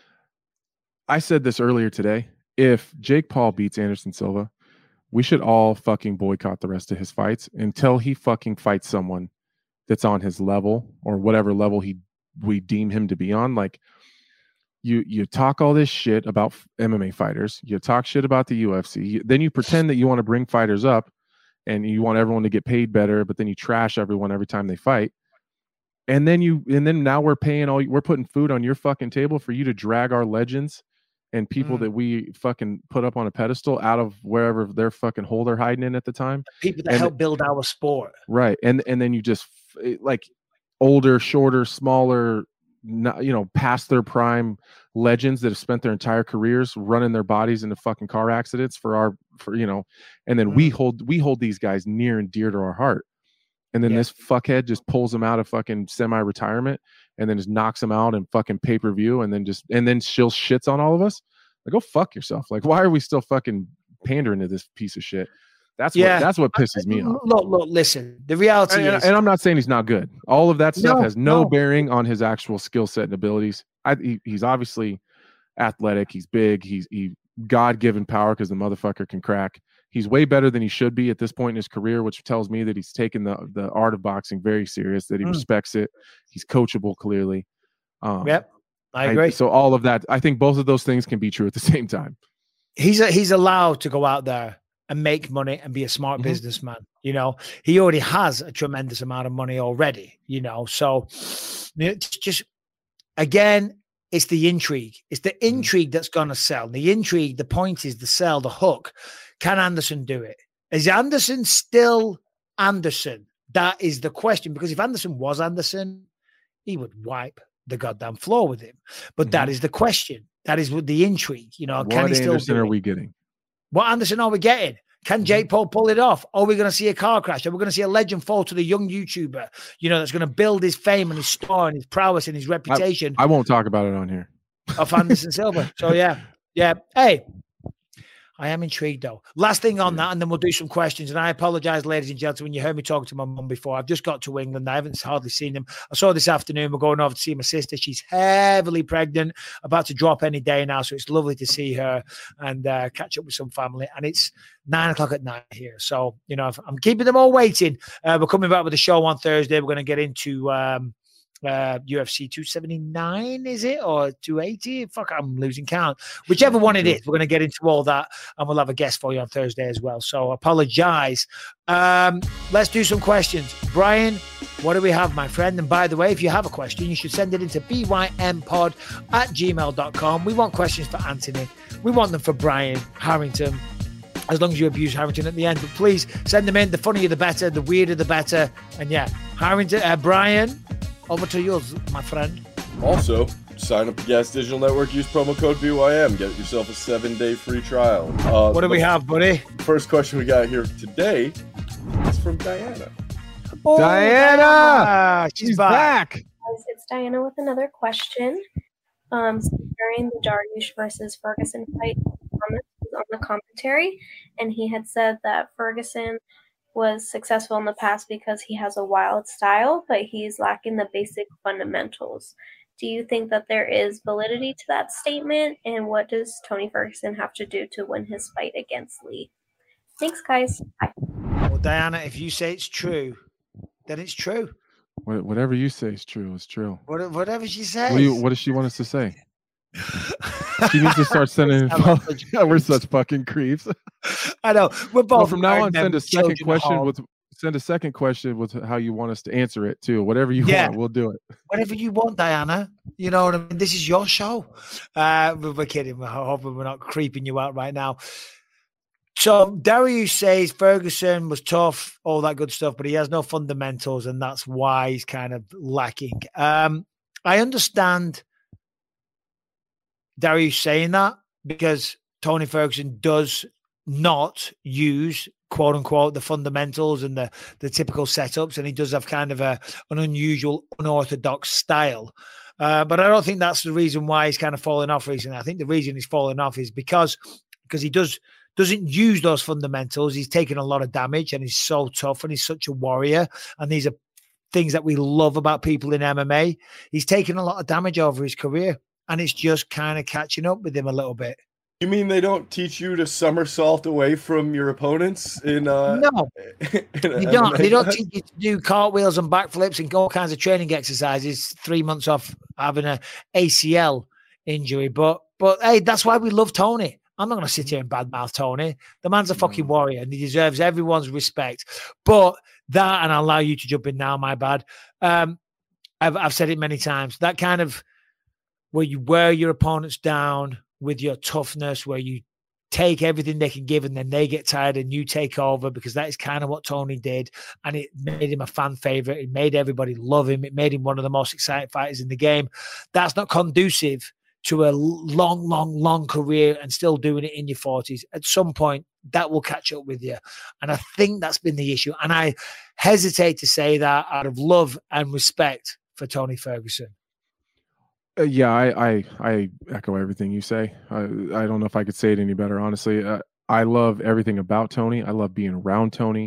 Speaker 7: I said this earlier today. If Jake Paul beats Anderson Silva, we should all fucking boycott the rest of his fights until he fucking fights someone that's on his level or whatever level we deem him to be on. Like, you talk all this shit about MMA fighters, you talk shit about the UFC, then you pretend that you want to bring fighters up and you want everyone to get paid better, but then you trash everyone every time they fight. And then now we're putting food on your fucking table for you to drag our legends and people that we fucking put up on a pedestal out of wherever their fucking hole they're hiding in at the time.
Speaker 6: People that help build our sport.
Speaker 7: Right. And then you just like older, shorter, smaller, past their prime legends that have spent their entire careers running their bodies into fucking car accidents and then we hold these guys near and dear to our heart. And then this fuckhead just pulls them out of fucking semi-retirement and then just knocks them out in fucking pay-per-view and then she'll shits on all of us. Like, go fuck yourself. Like, why are we still fucking pandering to this piece of shit? That's what pisses me off.
Speaker 6: Look, listen, the reality is,
Speaker 7: and I'm not saying he's not good. All of that stuff has no bearing on his actual skill set and abilities. He's obviously athletic. He's big. He's God-given power because the motherfucker can crack. He's way better than he should be at this point in his career, which tells me that he's taken the art of boxing very serious, that he respects it. He's coachable, clearly.
Speaker 6: Yep, I agree.
Speaker 7: So all of that, I think both of those things can be true at the same time.
Speaker 6: He's allowed to go out there and make money and be a smart businessman. He already has a tremendous amount of money already, so it's just, again, it's the intrigue. It's the intrigue that's going to sell. The intrigue, the point is the sell, the hook. Can Anderson do it? Is Anderson still Anderson? That is the question. Because if Anderson was Anderson, he would wipe the goddamn floor with him. But that is the question. That is with the intrigue. What can he still
Speaker 7: Anderson are we getting?
Speaker 6: What Anderson are we getting? Can Jake Paul pull it off? Are we going to see a car crash? Are we going to see a legend fall to the young YouTuber, that's going to build his fame and his star and his prowess and his reputation?
Speaker 7: I won't talk about it on here.
Speaker 6: Of Anderson Silva. So, yeah. Hey, I am intrigued, though. Last thing on that, and then we'll do some questions. And I apologize, ladies and gentlemen, you heard me talking to my mum before. I've just got to England. I haven't hardly seen them. I saw this afternoon. We're going over to see my sister. She's heavily pregnant, about to drop any day now. So it's lovely to see her and catch up with some family. And it's 9:00 at night here. So, I'm keeping them all waiting. We're coming back with a show on Thursday. We're going to get into UFC 279, is it, or 280? Fuck, I'm losing count. Whichever one it is, we're going to get into all that, and we'll have a guest for you on Thursday as well. So apologize. Let's do some questions. Brian, what do we have, my friend? And by the way, if you have a question, you should send it into bympod@gmail.com. We want questions for Anthony. We want them for Brian Harrington, as long as you abuse Harrington at the end. But please send them in. The funnier the better, the weirder the better. And Harrington, Brian, over to yours, my friend.
Speaker 8: Also, sign up to Gas Digital Network. Use promo code BYM. Get yourself a 7-day free trial.
Speaker 6: What do we have, buddy?
Speaker 8: First question we got here today is from Diana.
Speaker 6: Oh, Diana! She's back.
Speaker 9: It's Diana with another question. During the Dariush versus Ferguson fight, Thomas was on the commentary, and he had said that Ferguson was successful in the past because he has a wild style, but he's lacking the basic fundamentals. Do you think that there is validity to that statement? And what does Tony Ferguson have to do to win his fight against Lee? Thanks, guys. Bye.
Speaker 6: Well, Diana, if you say it's true, then it's true.
Speaker 7: Whatever you say is true. It's true.
Speaker 6: Whatever she says.
Speaker 7: What does she want us to say? She needs to start sending. We're such fucking creeps.
Speaker 6: I know. We're both.
Speaker 7: Well, from now on, send a second question with how you want us to answer it too. Whatever you want, we'll do it.
Speaker 6: Whatever you want, Diana. You know what I mean? This is your show. We're kidding. We're hoping we're not creeping you out right now. So Dariush says Ferguson was tough, all that good stuff, but he has no fundamentals, and that's why he's kind of lacking. I understand Dariush saying that because Tony Ferguson does not use, quote unquote, the fundamentals and the typical setups, and he does have kind of an unusual, unorthodox style. But I don't think that's the reason why he's kind of fallen off recently. I think the reason he's fallen off is because he doesn't use those fundamentals. He's taken a lot of damage and he's so tough and he's such a warrior. And these are things that we love about people in MMA. He's taken a lot of damage over his career and it's just kind of catching up with him a little bit.
Speaker 8: You mean they don't teach you to somersault away from your opponents in
Speaker 6: no, they don't. They don't teach you to do cartwheels and backflips and all kinds of training exercises 3 months off having an ACL injury. But hey, that's why we love Tony. I'm not going to sit here and badmouth Tony. The man's a fucking warrior and he deserves everyone's respect. But that, and I'll allow you to jump in now, my bad. I've said it many times. That kind of where you wear your opponents down with your toughness, where you take everything they can give and then they get tired and you take over, because that is kind of what Tony did. And it made him a fan favorite. It made everybody love him. It made him one of the most exciting fighters in the game. That's not conducive to a long career and still doing it in your 40s. At some point, that will catch up with you. And I think that's been the issue. And I hesitate to say that out of love and respect for Tony Ferguson.
Speaker 7: Yeah, I echo everything you say. I don't know if I could say it any better, honestly. I love everything about Tony. I love being around Tony.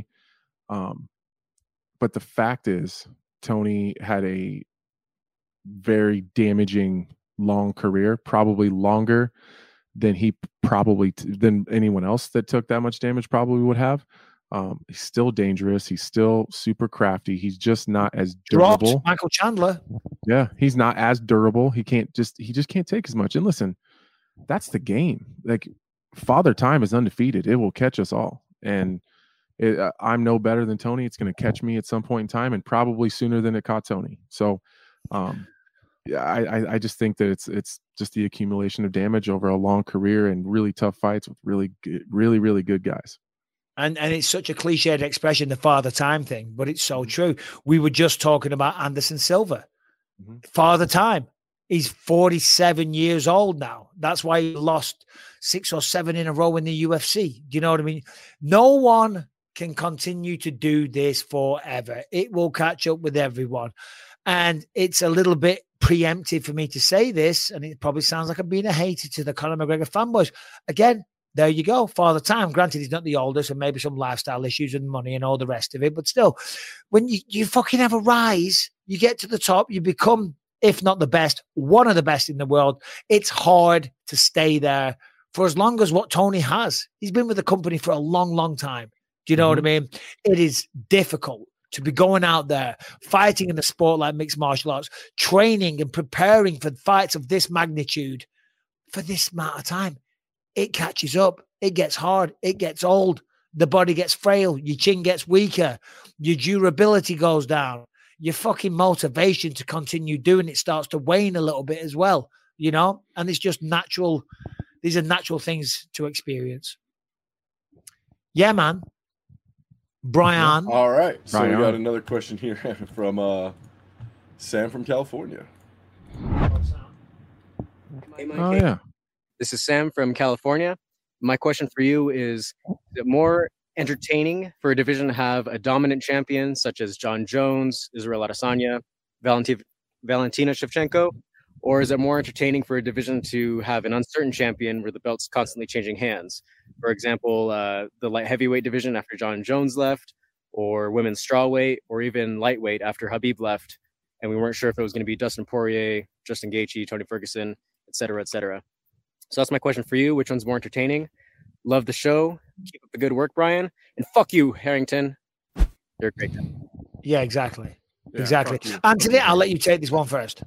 Speaker 7: But the fact is, Tony had a very damaging long career, probably longer than than anyone else that took that much damage probably would have. He's still dangerous. He's still super crafty. He's just not as durable.
Speaker 6: Dropped Michael Chandler.
Speaker 7: Yeah, he's not as durable. He just can't take as much. And listen, that's the game. Like, Father Time is undefeated. It will catch us all. And I'm no better than Tony. It's going to catch me at some point in time, and probably sooner than it caught Tony. So, yeah, I just think that it's just the accumulation of damage over a long career and really tough fights with really good guys.
Speaker 6: And it's such a cliched expression, the Father Time thing, but it's so true. We were just talking about Anderson Silva. Father Time. He's 47 years old now. That's why he lost 6 or 7 in a row in the UFC. Do you know what I mean? No one can continue to do this forever. It will catch up with everyone. And it's a little bit preemptive for me to say this, and it probably sounds like I'm being a hater to the Conor McGregor fanboys. Again, there you go, Father Time. Granted, he's not the oldest, and maybe some lifestyle issues and money and all the rest of it. But still, when you fucking have a rise, you get to the top, you become, if not the best, one of the best in the world. It's hard to stay there for as long as what Tony has. He's been with the company for a long time. Do you know what I mean? It is difficult to be going out there, fighting in a sport like mixed martial arts, training and preparing for fights of this magnitude for this amount of time. It catches up. It gets hard. It gets old. The body gets frail. Your chin gets weaker. Your durability goes down. Your fucking motivation to continue doing it starts to wane a little bit as well, you know? And it's just natural. These are natural things to experience. Yeah, man. Brian.
Speaker 8: All right. So we got another question here from Sam from California.
Speaker 10: Hey, Mike.
Speaker 7: Oh, yeah.
Speaker 10: This is Sam from California. My question for you is it more entertaining for a division to have a dominant champion such as John Jones, Israel Adesanya, Valentina Shevchenko, or is it more entertaining for a division to have an uncertain champion where the belt's constantly changing hands? For example, the light heavyweight division after John Jones left, or women's strawweight, or even lightweight after Khabib left, and we weren't sure if it was going to be Dustin Poirier, Justin Gaethje, Tony Ferguson, et cetera, et cetera. So that's my question for you. Which one's more entertaining? Love the show. Keep up the good work, Brian. And fuck you, Harrington. You're a great guy.
Speaker 6: Yeah, exactly. Yeah, exactly. Anthony, I'll let you take this one first.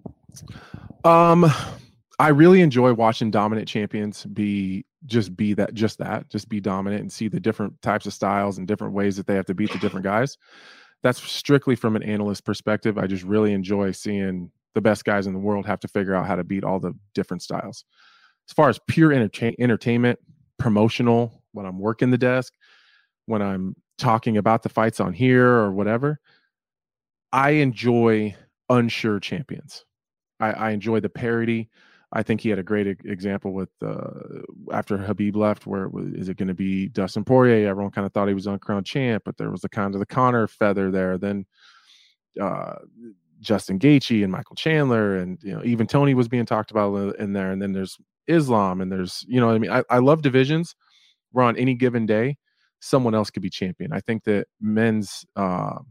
Speaker 7: I really enjoy watching dominant champions be dominant and see the different types of styles and different ways that they have to beat the different guys. That's strictly from an analyst perspective. I just really enjoy seeing the best guys in the world have to figure out how to beat all the different styles. As far as pure entertainment, promotional, when I'm working the desk, when I'm talking about the fights on here or whatever, I enjoy unsure champions. I enjoy the parity. I think he had a great example with after Khabib left, where is it going to be Dustin Poirier? Everyone kind of thought he was uncrowned champ, but there was the kind of the Conor feather there. Then Justin Gaethje and Michael Chandler, and even Tony was being talked about in there. And then there's Islam, and there's what I mean. I love divisions where on any given day someone else could be champion. I think that men's the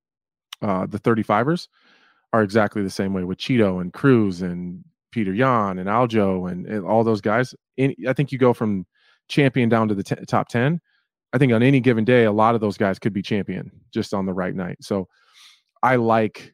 Speaker 7: 35ers are exactly the same way with Cheeto and Cruz and Peter Yan and Aljo and all those guys. I think you go from champion down to the top 10. I think on any given day, a lot of those guys could be champion just on the right night. So I like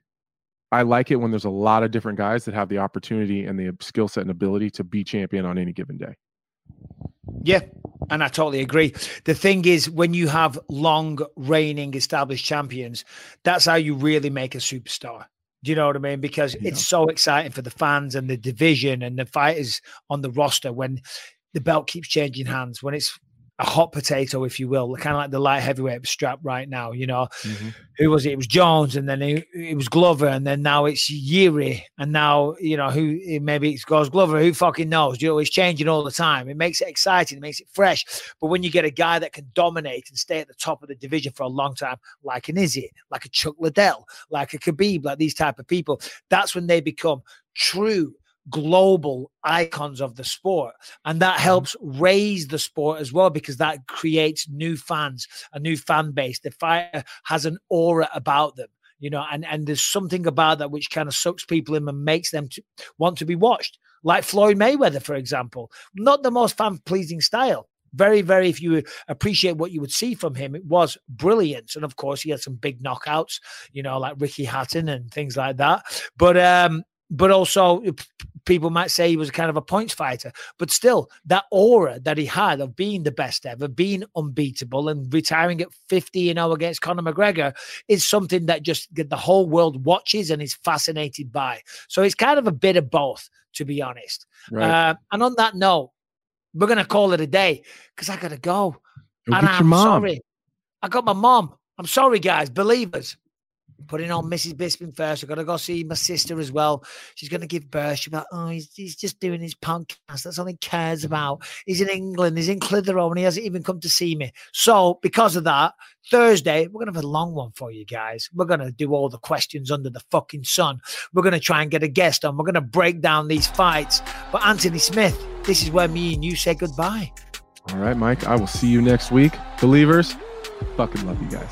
Speaker 7: it when there's a lot of different guys that have the opportunity and the skill set and ability to be champion on any given day.
Speaker 6: Yeah, and I totally agree. The thing is, when you have long reigning established champions, that's how you really make a superstar. Do you know what I mean? Because it's so exciting for the fans and the division and the fighters on the roster when the belt keeps changing hands, when it's a hot potato, if you will, kind of like the light heavyweight strap right now. Who was it? It was Jones, and then it was Glover, and then now it's Yuri, and now who maybe it goes Glover. Who fucking knows? It's changing all the time. It makes it exciting, it makes it fresh. But when you get a guy that can dominate and stay at the top of the division for a long time, like an Izzy, like a Chuck Liddell, like a Khabib, like these type of people, that's when they become true global icons of the sport, and that helps raise the sport as well, because that creates new fans, a new fan base. The fighter has an aura about them, and there's something about that which kind of sucks people in and makes them want to be watched, like Floyd Mayweather, for example. Not the most fan-pleasing style. Very, very, if you appreciate what you would see from him, it was brilliant. And of course, he had some big knockouts, like Ricky Hatton and things like that. But also people might say he was kind of a points fighter, but still that aura that he had of being the best ever, being unbeatable and retiring at 50, against Conor McGregor is something that just the whole world watches and is fascinated by. So it's kind of a bit of both, to be honest. Right. And on that note, we're going to call it a day because I got to go. And I'm sorry. I got my mom. I'm sorry, guys, believers. Putting on Mrs. Bisping first. I've got to go see my sister as well. She's going to give birth. She's like, he's just doing his podcast. That's all he cares about. He's in England. He's in Clitheroe, and he hasn't even come to see me. So because of that, Thursday, we're going to have a long one for you guys. We're going to do all the questions under the fucking sun. We're going to try and get a guest on. We're going to break down these fights. But Anthony Smith, this is where me and you say goodbye.
Speaker 7: All right, Mike. I will see you next week. Believers, fucking love you guys.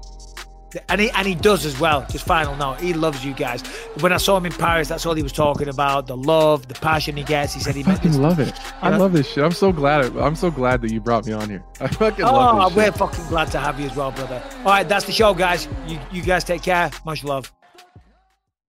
Speaker 6: And he does as well. Just final note, he loves you guys. When I saw him in Paris, that's all he was talking about, the love, the passion he gets. He said he
Speaker 7: fucking love it. I love this shit. I'm so glad that you brought me on here. I fucking love this shit.
Speaker 6: We're fucking glad to have you as well, brother. All right, that's the show, guys. You guys take care. Much love.